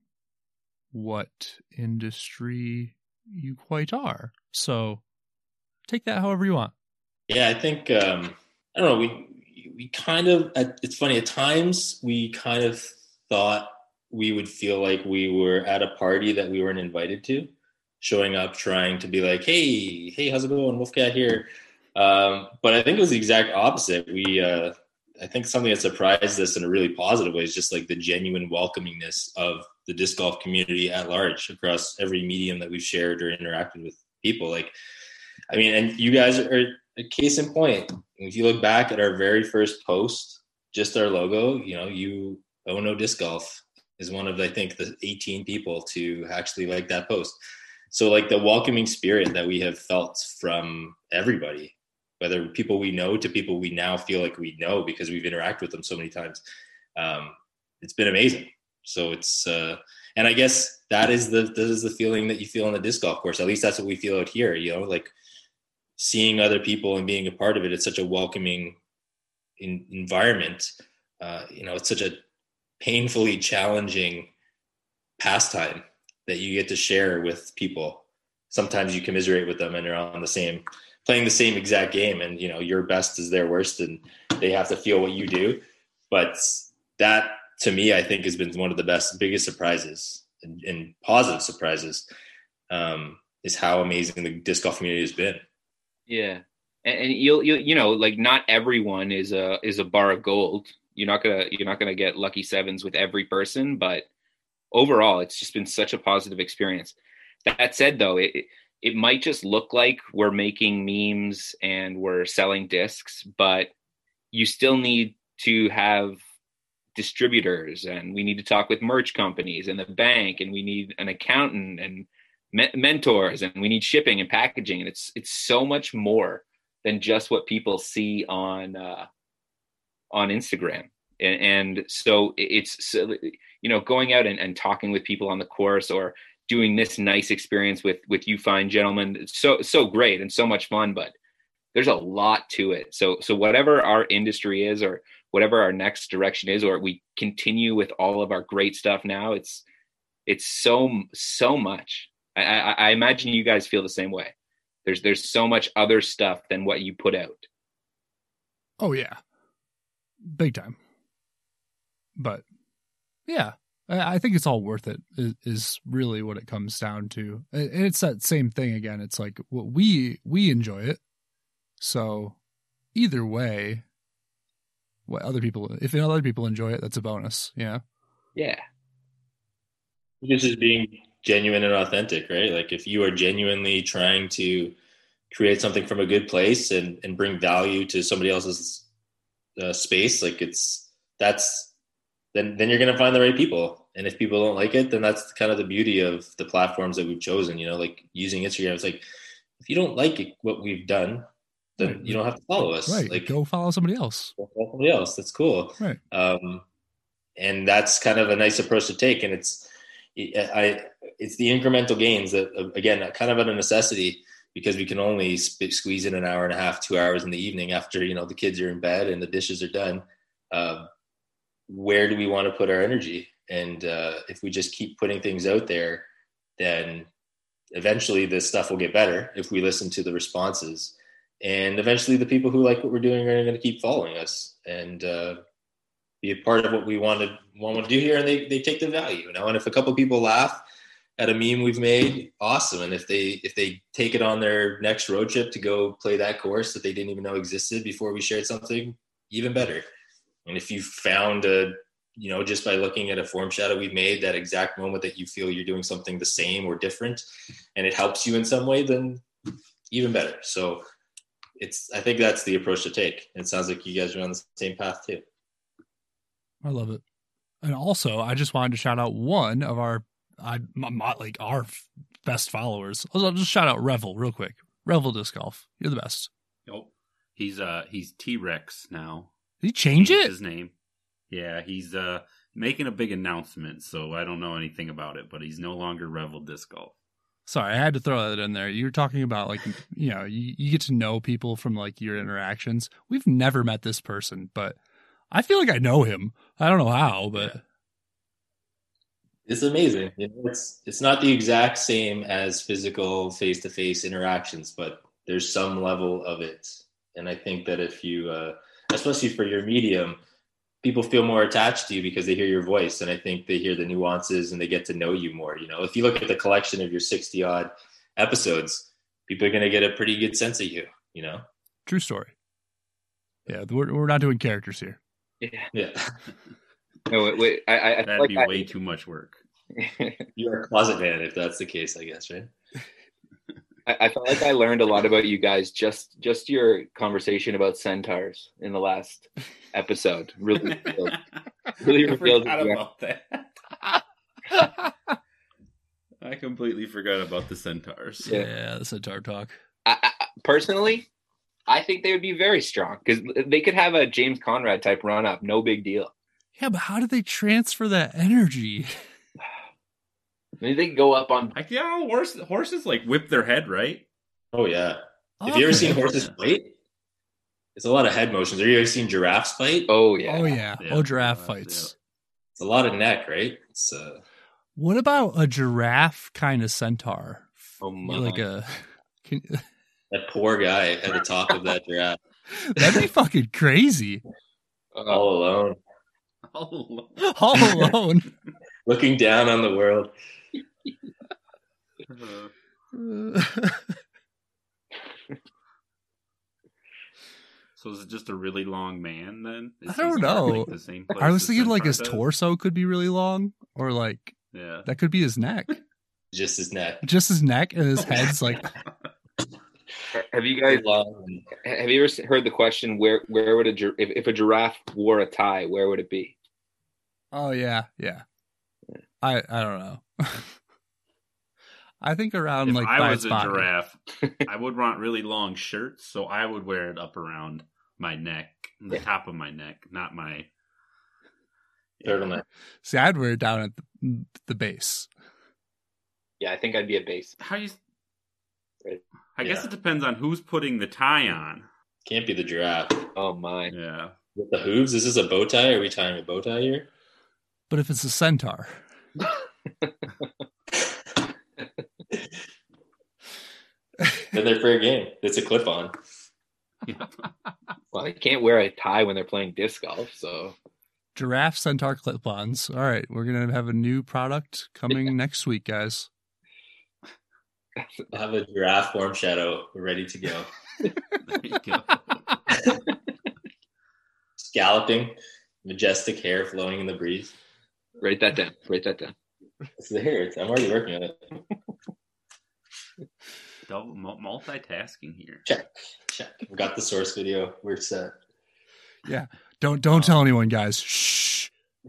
what industry you quite are. So take that however you want. Yeah, I think um, I don't know. We we kind of at, it's funny at times we kind of thought we would feel like we were at a party that we weren't invited to, showing up trying to be like, hey, hey, how's it going, Wolfcat here. Um, but I think it was the exact opposite. We uh, I think something that surprised us in a really positive way is just like the genuine welcomingness of the disc golf community at large across every medium that we've shared or interacted with people. Like, I mean, and you guys are a case in point. If you look back at our very first post, just our logo, you know, you Oh No Disc Golf is one of, I think, the eighteen people to actually like that post. So like the welcoming spirit that we have felt from everybody, whether people we know to people we now feel like we know because we've interacted with them so many times. Um, it's been amazing. So it's, uh, and I guess that is the, that is the feeling that you feel on the disc golf course. At least that's what we feel out here, you know, like seeing other people and being a part of it. It's such a welcoming in, environment. Uh, you know, it's such a painfully challenging pastime that you get to share with people. Sometimes you commiserate with them and they're on the same, playing the same exact game, and you know your best is their worst and they have to feel what you do. But that to me, I think has been one of the best, biggest surprises and, and positive surprises, um, is how amazing the disc golf community has been. Yeah. And, and you'll, you you know, like not everyone is a, is a bar of gold. You're not gonna, you're not gonna get lucky sevens with every person, but overall, it's just been such a positive experience. That said, though, it it might just look like we're making memes and we're selling discs, but you still need to have distributors, and we need to talk with merch companies and the bank, and we need an accountant and me- mentors, and we need shipping and packaging. And it's it's so much more than just what people see on uh, on Instagram. And, and so it's, so, you know, going out and, and talking with people on the course or doing this nice experience with, with you fine gentlemen. It's so, so great and so much fun, but there's a lot to it. So, so whatever our industry is, or whatever our next direction is, or we continue with all of our great stuff now, it's, it's so, so much. I, I, I imagine you guys feel the same way. There's, there's so much other stuff than what you put out. Oh, yeah. Big time. But yeah, I, I think it's all worth it is, is really what it comes down to. And it's that same thing again. It's like, well, we, we enjoy it. So either way, what other people, if other people enjoy it, that's a bonus. Yeah. Yeah. This is being genuine and authentic, right? Like if you are genuinely trying to create something from a good place and, and bring value to somebody else's uh, space, like it's, that's, then, then you're going to find the right people. And if people don't like it, then that's kind of the beauty of the platforms that we've chosen, you know, like using Instagram. It's like, if you don't like it, what we've done, then Right. you don't have to follow us. Right. Like Go follow somebody else. go follow somebody else. That's cool. Right. Um, and that's kind of a nice approach to take. And it's, I, it's the incremental gains that, again, kind of out of necessity, because we can only sp- squeeze in an hour and a half, two hours in the evening after, you know, the kids are in bed and the dishes are done. Uh, where do we want to put our energy? And uh, if we just keep putting things out there, then eventually this stuff will get better if we listen to the responses. And eventually the people who like what we're doing are going to keep following us and uh, be a part of what we want to want to do here. And they, they take the value, you know, and if a couple people laugh at a meme we've made, awesome. And if they, if they take it on their next road trip to go play that course that they didn't even know existed before we shared something, even better. And if you found a, you know, just by looking at a form shadow we've made, that exact moment that you feel you're doing something the same or different and it helps you in some way, then even better. So it's, I think that's the approach to take. It sounds like you guys are on the same path too. I love it. And also, I just wanted to shout out one of our, I my, my, like our best followers. I'll just shout out Revel real quick. Revel Disc Golf. You're the best. Oh, he's uh he's T-Rex now. Did he change Changed it? His name. Yeah, he's uh making a big announcement, so I don't know anything about it, but he's no longer Revel Disc Golf. Sorry, I had to throw that in there. You were talking about like, you know, you, you get to know people from like your interactions. We've never met this person, but I feel like I know him. I don't know how, but Yeah. It's amazing. You know, it's it's not the exact same as physical face-to-face interactions, but there's some level of it. And I think that if you, uh, especially for your medium, people feel more attached to you because they hear your voice. And I think they hear the nuances and they get to know you more. You know, if you look at the collection of your sixty odd episodes, people are going to get a pretty good sense of you, you know? true story. Yeah, we're we're not doing characters here. Yeah. Yeah. No, wait, wait I, I I feel That'd like be I- way too much work. You're a closet man if that's the case, I guess, right? I, I felt like I learned a lot about you guys just just your conversation about centaurs in the last episode. Really, revealed, really I revealed. forgot yeah. about that. I completely forgot about the centaurs. Yeah. Yeah, the centaur talk. I, I, personally, I think they would be very strong because they could have a James Conrad type run up, no big deal. Yeah, but how do they transfer that energy? I mean, they could go up on. I you know, horse, horses like whip their head, right? Oh, yeah. Have you ever seen Okay. horses fight? It's a lot of head motions. Have you ever seen giraffes fight? Oh yeah, Oh yeah. Yeah. Oh, giraffe Yeah. fights. It's a lot of neck, right? It's uh, What about a giraffe kind of centaur? Oh, my. Like a. Can, that poor guy at the top of that giraffe, that'd be fucking crazy. Uh, all alone, Oh, All alone. looking down on the world. uh, so is it just a really long man then? Is I don't his know. arm, like, the same place I was the thinking like his centaur does? torso could be really long, or like Yeah. that could be his neck. Just his neck. Just his neck and his head's like. have you guys Long. have you ever heard the question where where would a gir- if, if a giraffe wore a tie, where would it be? Oh yeah, yeah. I I don't know. I think around If like I by was its a body. giraffe, I would want really long shirts, so I would wear it up around my neck, the top of my neck, not my Turtleneck. See, I'd wear it down at the, the base. Yeah, I think I'd be a base. How you? Right. I guess Yeah. it depends on who's putting the tie on. Can't be the giraffe. Oh my! Yeah. With the hooves, is this a bow tie? Are we tying a bow tie here? But if it's a centaur, Then they're fair game. It's a clip on. Well, they can't wear a tie when they're playing disc golf. So giraffe centaur clip-ons. All right, we're gonna have a new product coming next week, guys. I'll have a giraffe form shadow ready to go. There you go. Scalloping, majestic hair flowing in the breeze. Write that down. Write that down. It's the hair. I'm already working on it. Double multitasking here. Check. Check. We got the source video. We're set. Yeah. Don't don't tell anyone, guys. Shh.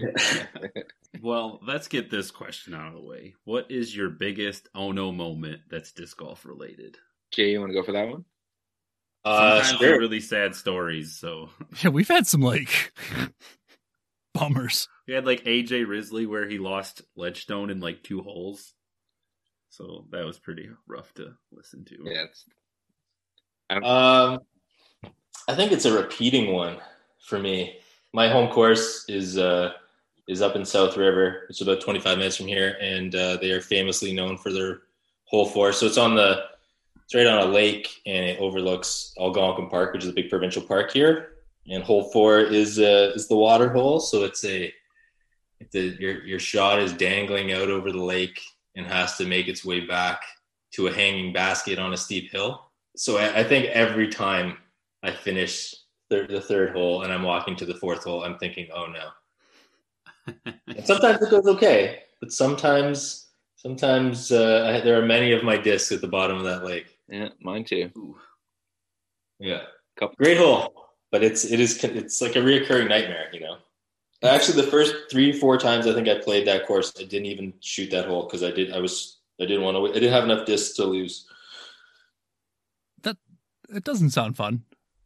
Well, let's get this question out of the way. What is your biggest oh no moment that's disc golf related? Jay, you want to go for that one? Uh, Sometimes sure. they're really sad stories. So Yeah, we've had some like bummers. we had like A J Risley where he lost Ledgestone in like two holes. So that was pretty rough to listen to. Yeah. It's, Um, I think it's a repeating one for me. My home course is uh, is up in South River. It's about twenty-five minutes from here, and uh, they are famously known for their hole four. So it's on the it's right on a lake, and it overlooks Algonquin Park, which is a big provincial park here. And hole four is uh, is the water hole. So it's a the your your shot is dangling out over the lake and has to make its way back to a hanging basket on a steep hill. So I, I think every time I finish the, the third hole and I'm walking to the fourth hole, I'm thinking, oh no. And sometimes it goes okay, but sometimes, sometimes uh, I, there are many of my discs at the bottom of that lake. yeah, mine too. Ooh. Yeah, Couple. great hole, but it's it is it's like a reoccurring nightmare, you know. Actually, the first three four times I think I played that course, I didn't even shoot that hole because I did I was I didn't want to. I didn't have enough discs to lose. That it doesn't sound fun.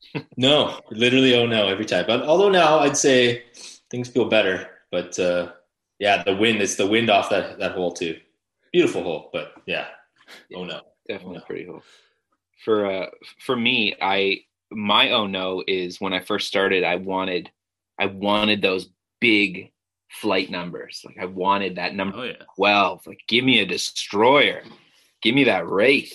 No, literally, oh no, every time. But although now I'd say things feel better. But uh, yeah, the wind, it's the wind off that, that hole too. Beautiful hole, but yeah, oh no. Definitely Oh, no. pretty cool. For uh, for me, I my oh no is when I first started. I wanted, I wanted those big flight numbers. Like I wanted that number Oh yeah. twelve. Like give me a destroyer, give me that wraith,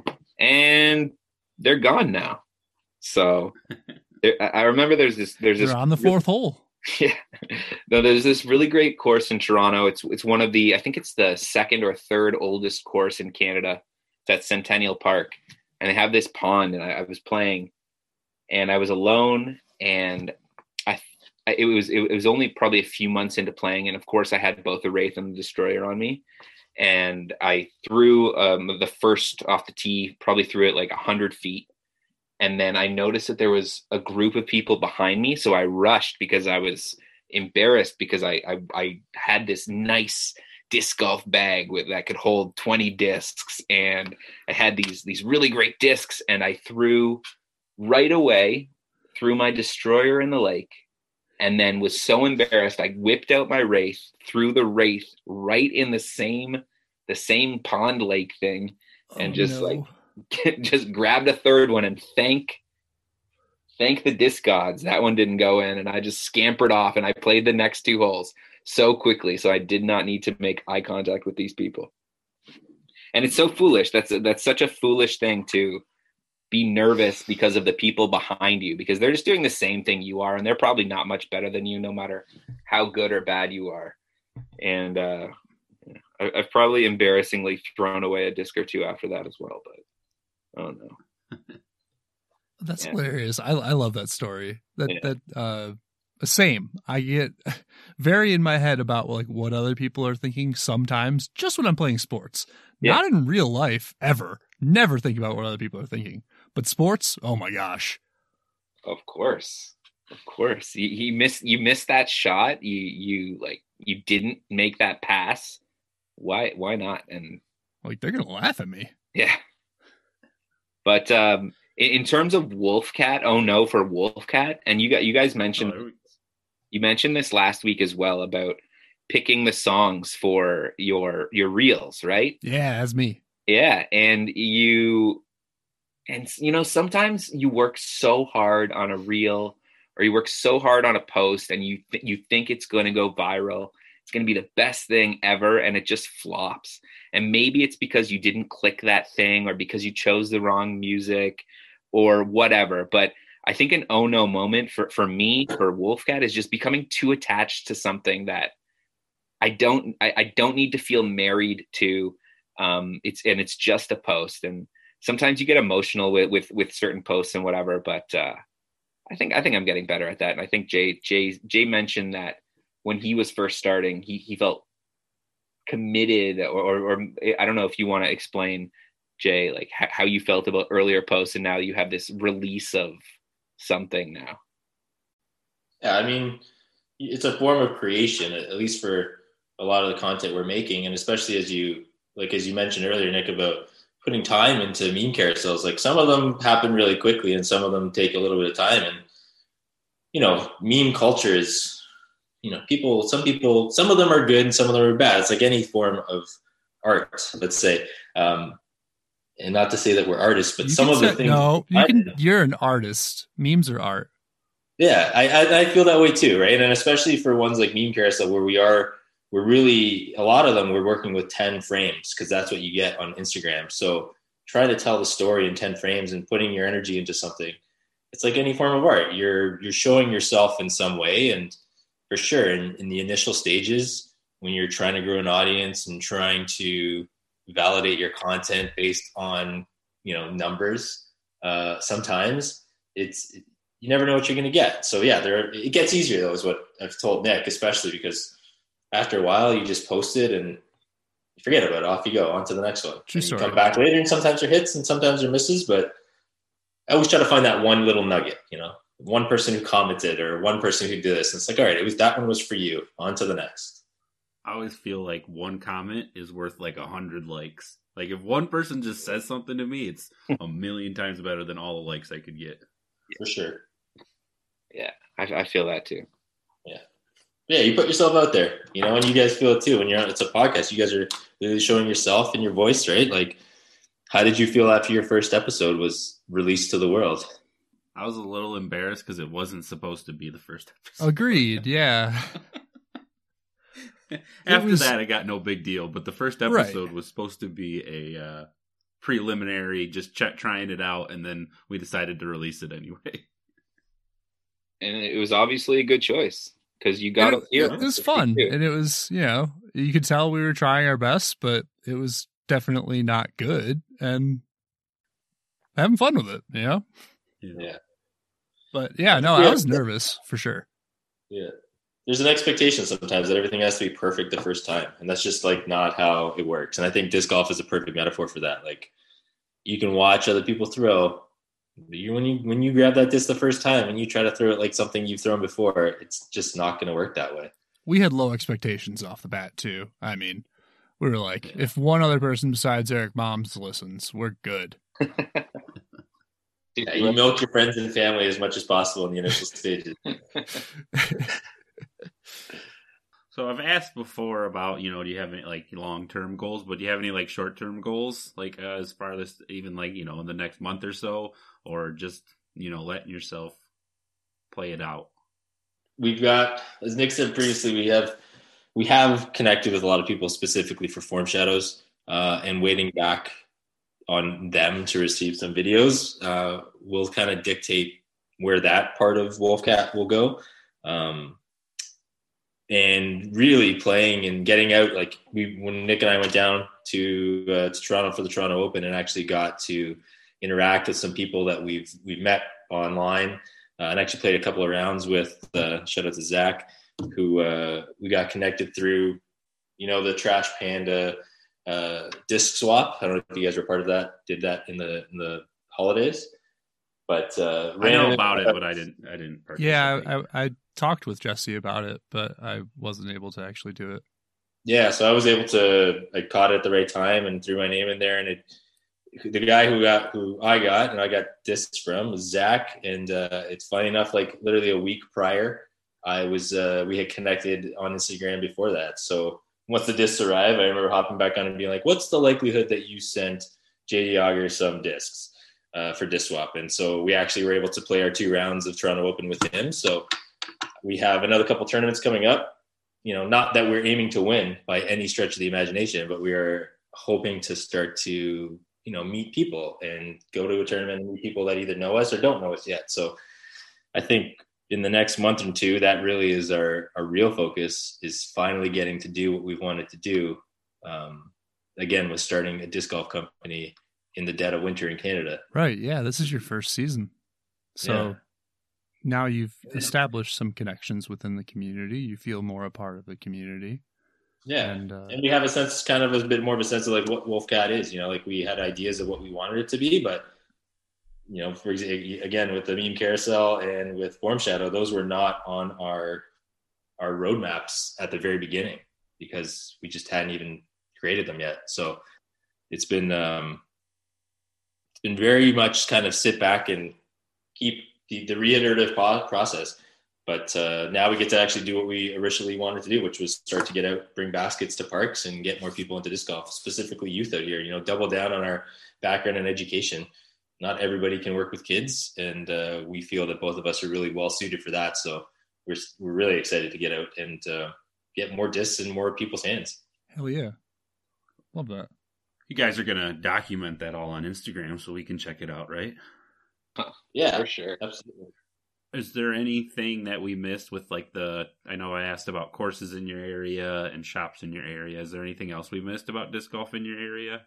and they're gone now. So there, I I remember there's this there's this They're on the fourth hole. yeah. No, there's this really great course in Toronto. It's it's one of the I think it's the second or third oldest course in Canada. It's at Centennial Park, and they have this pond. And I, I was playing, and I was alone, and I, I it was it, was only probably a few months into playing, and of course I had both the Wraith and the Destroyer on me, and I threw um, the first off the tee, probably threw it like a hundred feet. And then I noticed that there was a group of people behind me. So I rushed because I was embarrassed because I I, I had this nice disc golf bag with that could hold twenty discs. And I had these, these really great discs, and I threw right away, threw my Destroyer in the lake, and then was so embarrassed. I whipped out my Wraith, threw the Wraith right in the same, the same pond lake thing. And Oh, just no. like, just grabbed a third one and thank thank the disc gods that one didn't go in, and I just scampered off and I played the next two holes so quickly, so I did not need to make eye contact with these people. And it's so foolish. That's a, that's such a foolish thing to be nervous because of the people behind you, because they're just doing the same thing you are, and they're probably not much better than you, no matter how good or bad you are. And uh I, I've probably embarrassingly thrown away a disc or two after that as well, but oh no. That's Yeah. hilarious. I I love that story. That Yeah. that uh same. I get very in my head about like what other people are thinking sometimes, just when I'm playing sports. Yeah. Not in real life ever. Never think about what other people are thinking. But sports, oh my gosh. Of course. Of course. You, you missed you missed that shot. You you like you didn't make that pass. Why why not? And Like they're gonna laugh at me. yeah. But um in, in terms of Wolfcat, oh no for Wolfcat, and you got you guys mentioned Oh, you mentioned this last week as well about picking the songs for your your reels, right? Yeah, that's me. Yeah, and you and you know sometimes you work so hard on a reel, or you work so hard on a post, and you th- you think it's going to go viral. It's going to be the best thing ever, and it just flops. And maybe it's because you didn't click that thing, or because you chose the wrong music, or whatever. But I think an oh no moment for for me, for Wolfcat, is just becoming too attached to something that I don't I, I don't need to feel married to. Um, it's and it's just a post, and sometimes you get emotional with with with certain posts and whatever. But uh, I think I think I'm getting better at that. And I think Jay Jay Jay mentioned that when he was first starting, he, he felt committed, or, or, or I don't know if you want to explain, Jay, like h- how you felt about earlier posts and now you have this release of something now. Yeah, I mean, it's a form of creation, at least for a lot of the content we're making. And especially as you, like, as you mentioned earlier, Nick, about putting time into meme carousels, like some of them happen really quickly and some of them take a little bit of time. And, you know, meme culture is, you know, people, some people, some of them are good and some of them are bad. It's like any form of art, let's say. Um, and not to say that we're artists, but you some of say, the things. No, you can, you're an artist. Memes are art. Yeah, I, I, I feel that way too, right? And especially for ones like Meme Carousel, where we are, we're really, a lot of them, we're working with ten frames because that's what you get on Instagram. So trying to tell the story in ten frames and putting your energy into something, it's like any form of art. You're you're showing yourself in some way. And for sure, in, in the initial stages, when you're trying to grow an audience and trying to validate your content based on, you know, numbers, uh, sometimes it's, it, you never know what you're going to get. So yeah, there, it gets easier though, is what I've told Nick, especially because after a while you just post it and you forget about it. Off you go, on to the next one. True and you story. come back later and sometimes they're hits and sometimes they're misses, but I always try to find that one little nugget, you know, one person who commented or one person who did this. And it's like, all right, it was, that one was for you, on to the next. I always feel like one comment is worth like a hundred likes. Like if one person just says something to me, it's a million times better than all the likes I could get. For sure. Yeah, I, I feel that too. Yeah. Yeah, you put yourself out there, you know, and you guys feel it too. When you're on, it's a podcast, you guys are really showing yourself and your voice, right? Like, how did you feel after your first episode was released to the world? I was a little embarrassed because it wasn't supposed to be the first episode. Agreed. Yeah. After was, that, I got no big deal. But the first episode right. was supposed to be a uh, preliminary, just ch- trying it out, and then we decided to release it anyway. And it was obviously a good choice because you got it. It, it was fun, and it was, you know, you could tell we were trying our best, but it was definitely not good, and having fun with it, you know. Yeah. But yeah, no, yeah. I was nervous for sure. Yeah. There's an expectation sometimes that everything has to be perfect the first time. And that's just like not how it works. And I think disc golf is a perfect metaphor for that. Like you can watch other people throw. But you, when you when you grab that disc the first time and you try to throw it like something you've thrown before, it's just not going to work that way. We had low expectations off the bat too. I mean, we were like, yeah. if one other person besides Eric Moms listens, we're good. Yeah, you milk your friends and family as much as possible in the initial stages. So I've asked before about, you know, do you have any like long-term goals, but do you have any like short-term goals, like uh, as far as even like, you know, in the next month or so, or just, you know, letting yourself play it out? We've got, as Nick said previously, we have, we have connected with a lot of people specifically for Form Shadows uh, and waiting back on them to receive some videos. Uh, will kind of dictate where that part of Wolfcat will go. Um, and really playing and getting out, like we, when Nick and I went down to, uh, to Toronto for the Toronto Open and actually got to interact with some people that we've, we've met online uh, and actually played a couple of rounds with, uh, shout out to Zach, who uh, we got connected through, you know, the Trash Panda uh, disc swap. I don't know if you guys were part of that, did that in the, in the holidays, but uh, I know about it, but I didn't, I didn't. Yeah. I, I talked with Jesse about it, but I wasn't able to actually do it. Yeah. So I was able to, I caught it at the right time and threw my name in there, and it, the guy who got, who I got, and I got discs from was Zach. And uh, it's funny enough, like literally a week prior, I was, uh, we had connected on Instagram before that. So once the discs arrived, I remember hopping back on and being like, what's the likelihood that you sent J D Auger some discs uh, for disc swap? And so we actually were able to play our two rounds of Toronto Open with him. So we have another couple tournaments coming up, you know, not that we're aiming to win by any stretch of the imagination, but we are hoping to start to, you know, meet people and go to a tournament and meet people that either know us or don't know us yet. So I think in the next month or two, that really is our, our real focus, is finally getting to do what we've wanted to do. Um, again, with starting a disc golf company in the dead of winter in Canada. Right. Yeah. This is your first season. So now you've established some connections within the community. You feel more a part of the community. Yeah. And, uh, and we have a sense, kind of a bit more of a sense of like what Wolfcat is, you know, like we had ideas of what we wanted it to be, but you know, for example, again, with the meme carousel and with Form Shadow, those were not on our, our roadmaps at the very beginning because we just hadn't even created them yet. So it's been, um, it's been very much kind of sit back and keep the, the reiterative process. But uh, now we get to actually do what we originally wanted to do, which was start to get out, bring baskets to parks and get more people into disc golf, specifically youth out here, you know, double down on our background in education. Not everybody can work with kids. And uh, we feel that both of us are really well suited for that. So we're, we're really excited to get out and uh, get more discs in more people's hands. Hell yeah. Love that. You guys are going to document that all on Instagram so we can check it out, right? Yeah, for sure. Absolutely. Is there anything that we missed with like the, I know I asked about courses in your area and shops in your area. Is there anything else we missed about disc golf in your area?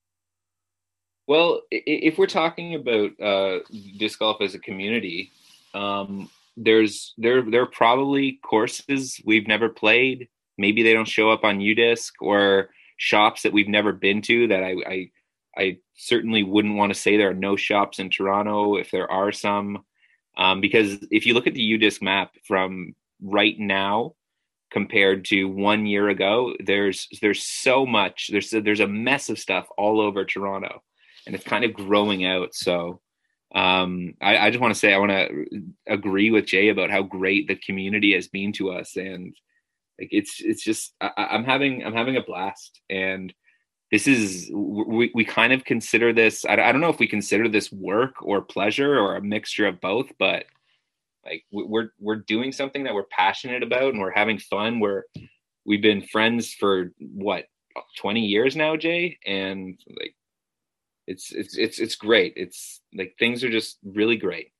Well, if we're talking about uh, disc golf as a community, um, there's there there are probably courses we've never played. Maybe they don't show up on U Disc, or shops that we've never been to that I I, I certainly wouldn't want to say there are no shops in Toronto if there are some. Um, because if you look at the U Disc map from right now compared to one year ago, there's there's so much. There's there's a mess of stuff all over Toronto. And it's kind of growing out. So um, I, I just want to say I want to agree with Jay about how great the community has been to us, and like it's it's just I, I'm having I'm having a blast. And this is we we kind of consider this. I, I don't know if we consider this work or pleasure or a mixture of both, but like we're we're doing something that we're passionate about and we're having fun. We're we've been friends for what twenty years now, Jay, and like. It's it's it's it's great. It's like things are just really great.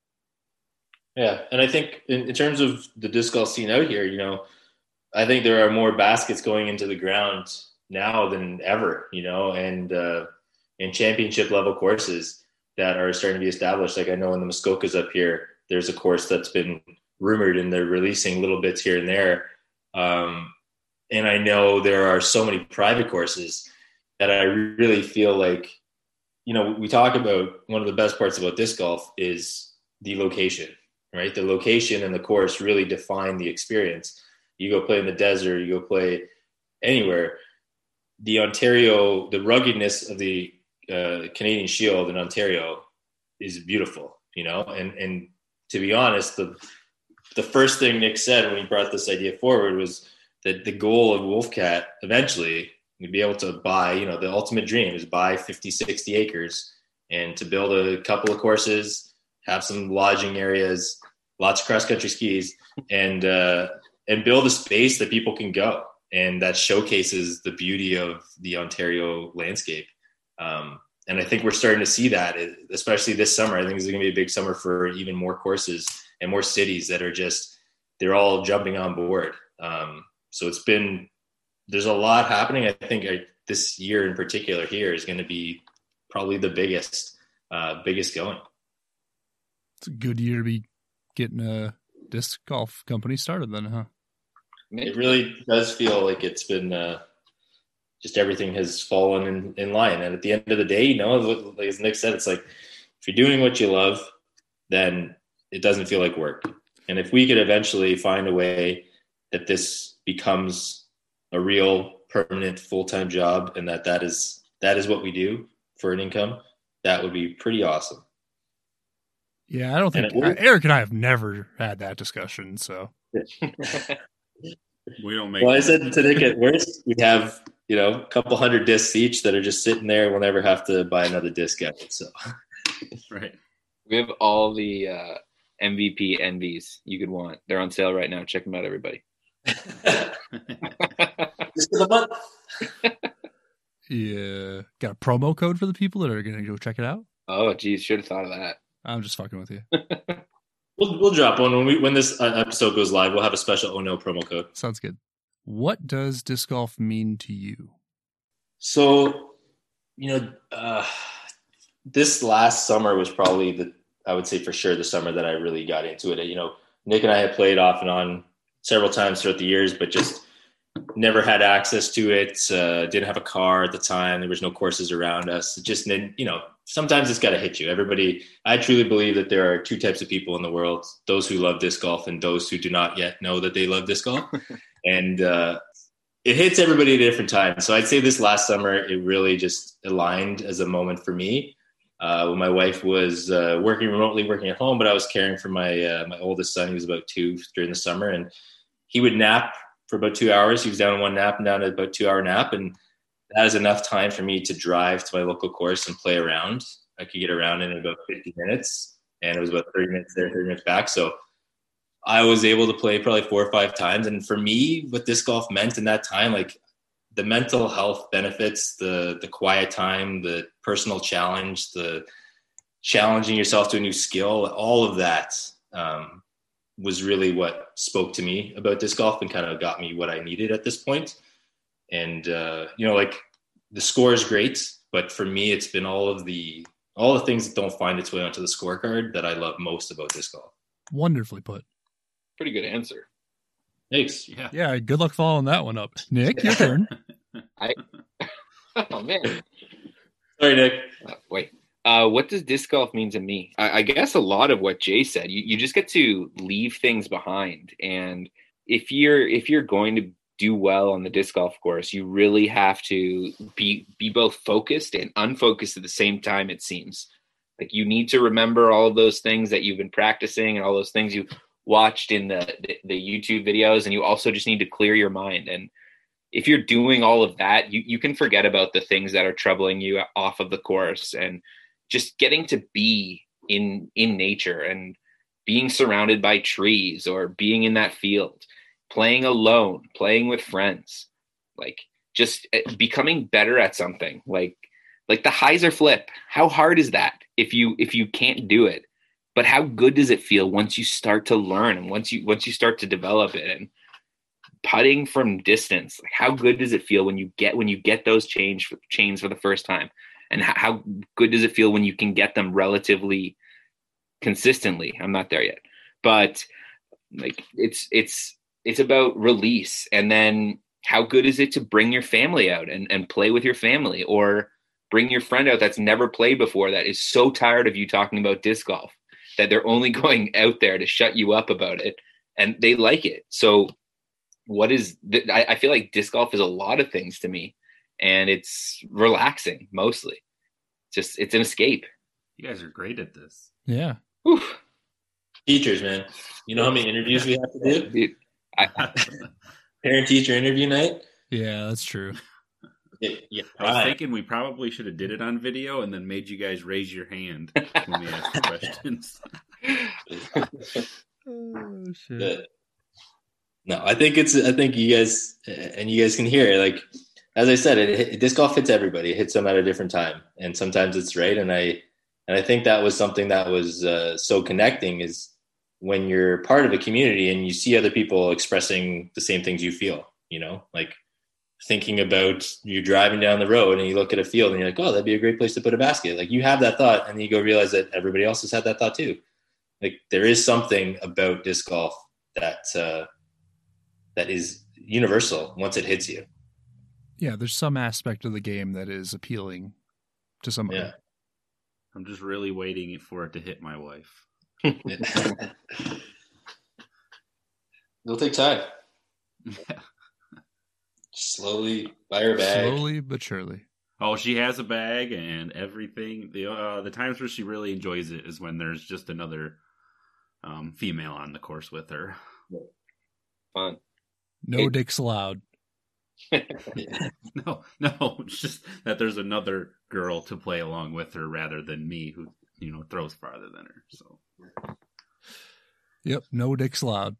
Yeah, and I think in, in terms of the disc golf scene out here, you know, I think there are more baskets going into the ground now than ever. You know, and uh, in championship level courses that are starting to be established. Like I know in the Muskokas up here, there's a course that's been rumored, and they're releasing little bits here and there. Um, and I know there are so many private courses that I really feel like. You know, we talk about one of the best parts about disc golf is the location, right? The location and the course really define the experience. You go play in the desert, you go play anywhere. The Ontario, the ruggedness of the uh, Canadian Shield in Ontario is beautiful, you know? And and to be honest, the the first thing Nick said when he brought this idea forward was that the goal of Wolfcat eventually – you'd be able to buy, you know, the ultimate dream is buy fifty, sixty acres and to build a couple of courses, have some lodging areas, lots of cross-country skis, and uh, and build a space that people can go and that showcases the beauty of the Ontario landscape. Um, and I think we're starting to see that, especially this summer. I think it's going to be a big summer for even more courses and more cities that are just, they're all jumping on board. Um, so it's been, there's a lot happening. I think I, this year in particular here is going to be probably the biggest, uh, biggest going. It's a good year to be getting a disc golf company started then, huh? It really does feel like it's been, uh, just everything has fallen in, in line. And at the end of the day, you know, like as Nick said, it's like, if you're doing what you love, then it doesn't feel like work. And if we could eventually find a way that this becomes a real permanent full-time job and that that is that is what we do for an income, that would be pretty awesome. Yeah, I don't think and Eric and I have never had that discussion. So we don't make. Well, I said to Nick at worst, we have you know a couple hundred discs each that are just sitting there. We'll never have to buy another disc out. So right, we have all the uh, M V P envies you could want. They're on sale right now. Check them out, everybody. Just for the month. Yeah, got a promo code for the people that are going to go check it out. Oh, geez, should have thought of that. I'm just fucking with you. we'll we'll drop one when we when this episode goes live. We'll have a special Oh No promo code. Sounds good. What does disc golf mean to you? So, you know, uh, this last summer was probably the I would say for sure the summer that I really got into it. You know, Nick and I had played off and on several times throughout the years, but just never had access to it. Uh, didn't have a car at the time. There was no courses around us. It just, you know, sometimes it's got to hit you. Everybody, I truly believe that there are two types of people in the world, those who love disc golf and those who do not yet know that they love disc golf. and uh, it hits everybody at a different time. So I'd say this last summer, it really just aligned as a moment for me. Uh, when my wife was uh, working remotely, working at home, but I was caring for my uh, my oldest son. He was about two during the summer, and he would nap for about two hours. He was down in one nap and down to about two hour nap. And that is enough time for me to drive to my local course and play around. I could get around in about fifty minutes, and it was about thirty minutes there, thirty minutes back. So I was able to play probably four or five times. And for me, what disc golf meant in that time, like the mental health benefits, the the quiet time, the personal challenge, the challenging yourself to a new skill, all of that um, was really what spoke to me about disc golf and kind of got me what I needed at this point. And, uh, you know, like the score is great, but for me, it's been all of the, all the things that don't find its way onto the scorecard that I love most about disc golf. Wonderfully put. Pretty good answer. Thanks. Yeah. Yeah. Good luck following that one up. Nick, your turn. I, oh man. Sorry, Nick. Uh, wait. Uh, what does disc golf mean to me? I, I guess a lot of what Jay said. You, you just get to leave things behind, and if you're if you're going to do well on the disc golf course, you really have to be be both focused and unfocused at the same time. It seems like you need to remember all of those things that you've been practicing and all those things you watched in the, the the YouTube videos, and you also just need to clear your mind. And if you're doing all of that, you you can forget about the things that are troubling you off of the course, and just getting to be in in nature and being surrounded by trees or being in that field, playing alone, playing with friends, like just becoming better at something. Like like the hyzer flip. How hard is that if you if you can't do it? But how good does it feel once you start to learn and once you once you start to develop it? And putting from distance, like how good does it feel when you get when you get those change chains for the first time? And how good does it feel when you can get them relatively consistently? I'm not there yet, but like it's it's it's about release. And then how good is it to bring your family out and, and play with your family, or bring your friend out that's never played before, that is so tired of you talking about disc golf that they're only going out there to shut you up about it, and they like it. So what is th- I, I feel like disc golf is a lot of things to me, and it's relaxing mostly. Just it's an escape. You guys are great at this. Yeah. Whew. Teachers, man. You know how many interviews we have to do? Dude, I, Parent teacher interview night? Yeah, that's true. Yeah, yeah. I was Right. thinking we probably should have did it on video and then made you guys raise your hand when we asked the questions. Oh, shit. Good. No, I think it's. I think you guys and you guys can hear it. Like as I said, it, it disc golf hits everybody. It hits them at a different time, and sometimes it's right. And I and I think that was something that was uh, so connecting, is when you're part of a community and you see other people expressing the same things you feel. You know, like thinking about you driving down the road and you look at a field and you're like, oh, that'd be a great place to put a basket. Like you have that thought, and then you go realize that everybody else has had that thought too. Like there is something about disc golf that. Uh, that is universal once it hits you. Yeah, there's some aspect of the game that is appealing to somebody. Yeah. I'm just really waiting for it to hit my wife. It'll take time. Yeah. Slowly buy her bag. Slowly but surely. Oh, she has a bag and everything. The uh, the times where she really enjoys it is when there's just another um, female on the course with her. fun. No Hey. dicks allowed. No, no, it's just that there's another girl to play along with her rather than me, who, you know, throws farther than her. So Yep, no dicks allowed.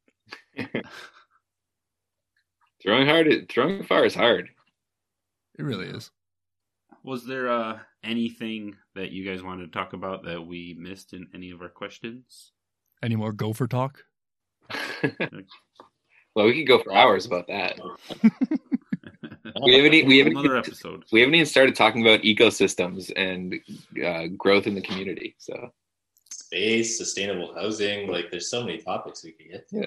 Throwing hard, throwing far is hard. It really is. was there uh, anything that you guys wanted to talk about that we missed in any of our questions? Any more gopher talk? Well, we could go for hours about that. We haven't e- we haven't Another even, episode. we haven't even started talking about ecosystems and uh, growth in the community. So space, sustainable housing. Like, there's so many topics we could get to.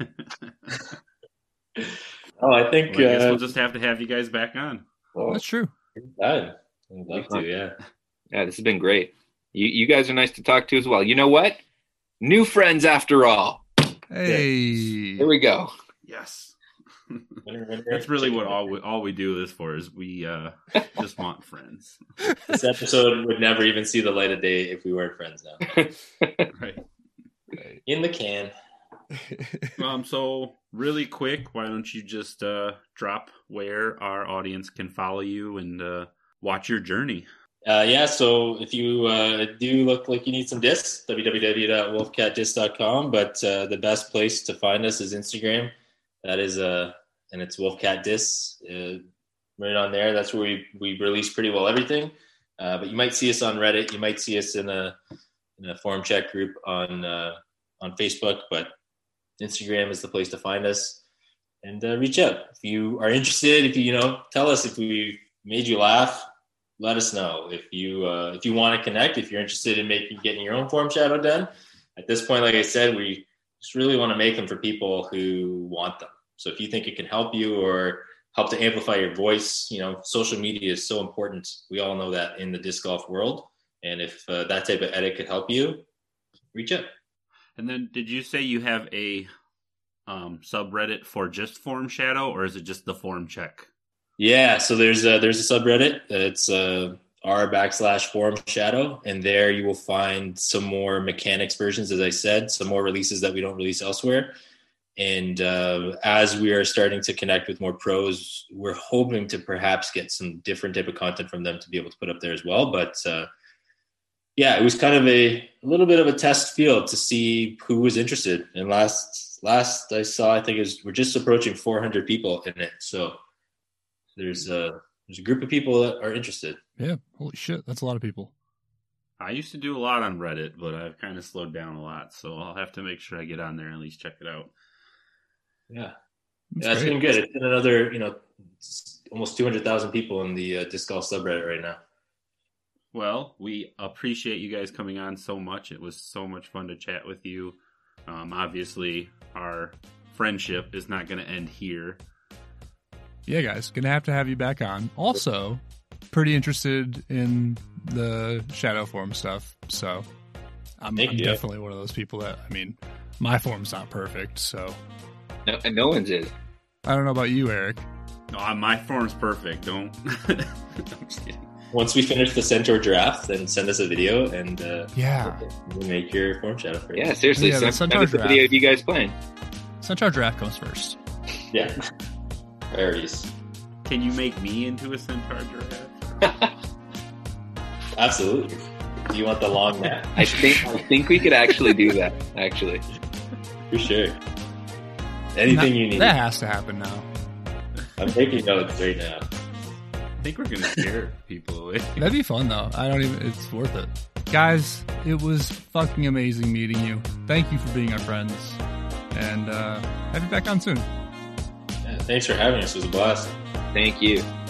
Yeah. oh, I think Well, I guess uh, we'll just have to have you guys back on. well, That's true. I'd love to, yeah. Yeah, this has been great. You you guys are nice to talk to as well. You know what? New friends after all. Hey. Here we go. Yes. Winner, winner, That's really chicken what all dinner. we, all we do this for is we uh, just want friends. This episode would never even see the light of day if we weren't friends now. Right. In the can. Um. So really quick, why don't you just uh, drop where our audience can follow you and uh, watch your journey? Uh, yeah, so if you uh, do look like you need some discs, w w w dot wolfcat disc dot com. But uh, the best place to find us is Instagram. That is, uh, and it's Wolfcat Discs. Uh, right on there. That's where we, we release pretty well everything. Uh, but you might see us on Reddit. You might see us in a in a forum chat group on uh, on Facebook. But Instagram is the place to find us. And uh, reach out if you are interested. If you you know, tell us if we made you laugh. Let us know if you uh, if you want to connect. If you're interested in making getting your own form shadow done. At this point, like I said, we just really want to make them for people who want them. So if you think it can help you or help to amplify your voice, you know, social media is so important. We all know that in the disc golf world. And if uh, that type of edit could help you, reach out. And then, did you say you have a um, subreddit for just Form Shadow, or is it just the Form Check? Yeah, so there's a, there's a subreddit. It's uh, r backslash Form Shadow, and there you will find some more mechanics versions, as I said, some more releases that we don't release elsewhere. And uh, as we are starting to connect with more pros, we're hoping to perhaps get some different type of content from them to be able to put up there as well. But uh, yeah, it was kind of a, a little bit of a test field to see who was interested. And last last I saw, I think it was, we're just approaching four hundred people in it. So there's a there's a group of people that are interested. Yeah. Holy shit. That's a lot of people. I used to do a lot on Reddit, but I've kind of slowed down a lot, so I'll have to make sure I get on there and at least check it out. Yeah, That's yeah, it's great. been good. It's been another, you know, almost two hundred thousand people in the uh, disc golf subreddit right now. Well, we appreciate you guys coming on so much. It was so much fun to chat with you. Um, obviously, our friendship is not going to end here. Yeah, guys, gonna have to have you back on. Also, pretty interested in the shadow form stuff, so I'm, Thank I'm you. definitely one of those people that, I mean, my form's not perfect, so No, and no one's is. I don't know about you, Eric. No, my form's perfect. Don't. I'm just kidding. Once we finish the Centaur draft, then send us a video and uh, Yeah, we'll make your form shadow for you. Yeah, seriously. Yeah, the send send Centaur us a draft. video of you guys playing. Centaur draft comes first. Yeah. Priorities. Can you make me into a centaur giraffe? Absolutely. Do you want the long nap? I think I think we could actually do that. Actually, For sure. Anything That- you need. That has to happen now. I'm taking notes right now. I think we're going to scare people away. That'd be fun, though. I don't even, it's worth it. Guys, it was fucking amazing meeting you. Thank you for being our friends. And uh, have you back on soon. Yeah, thanks for having us. It was a blast. thank you.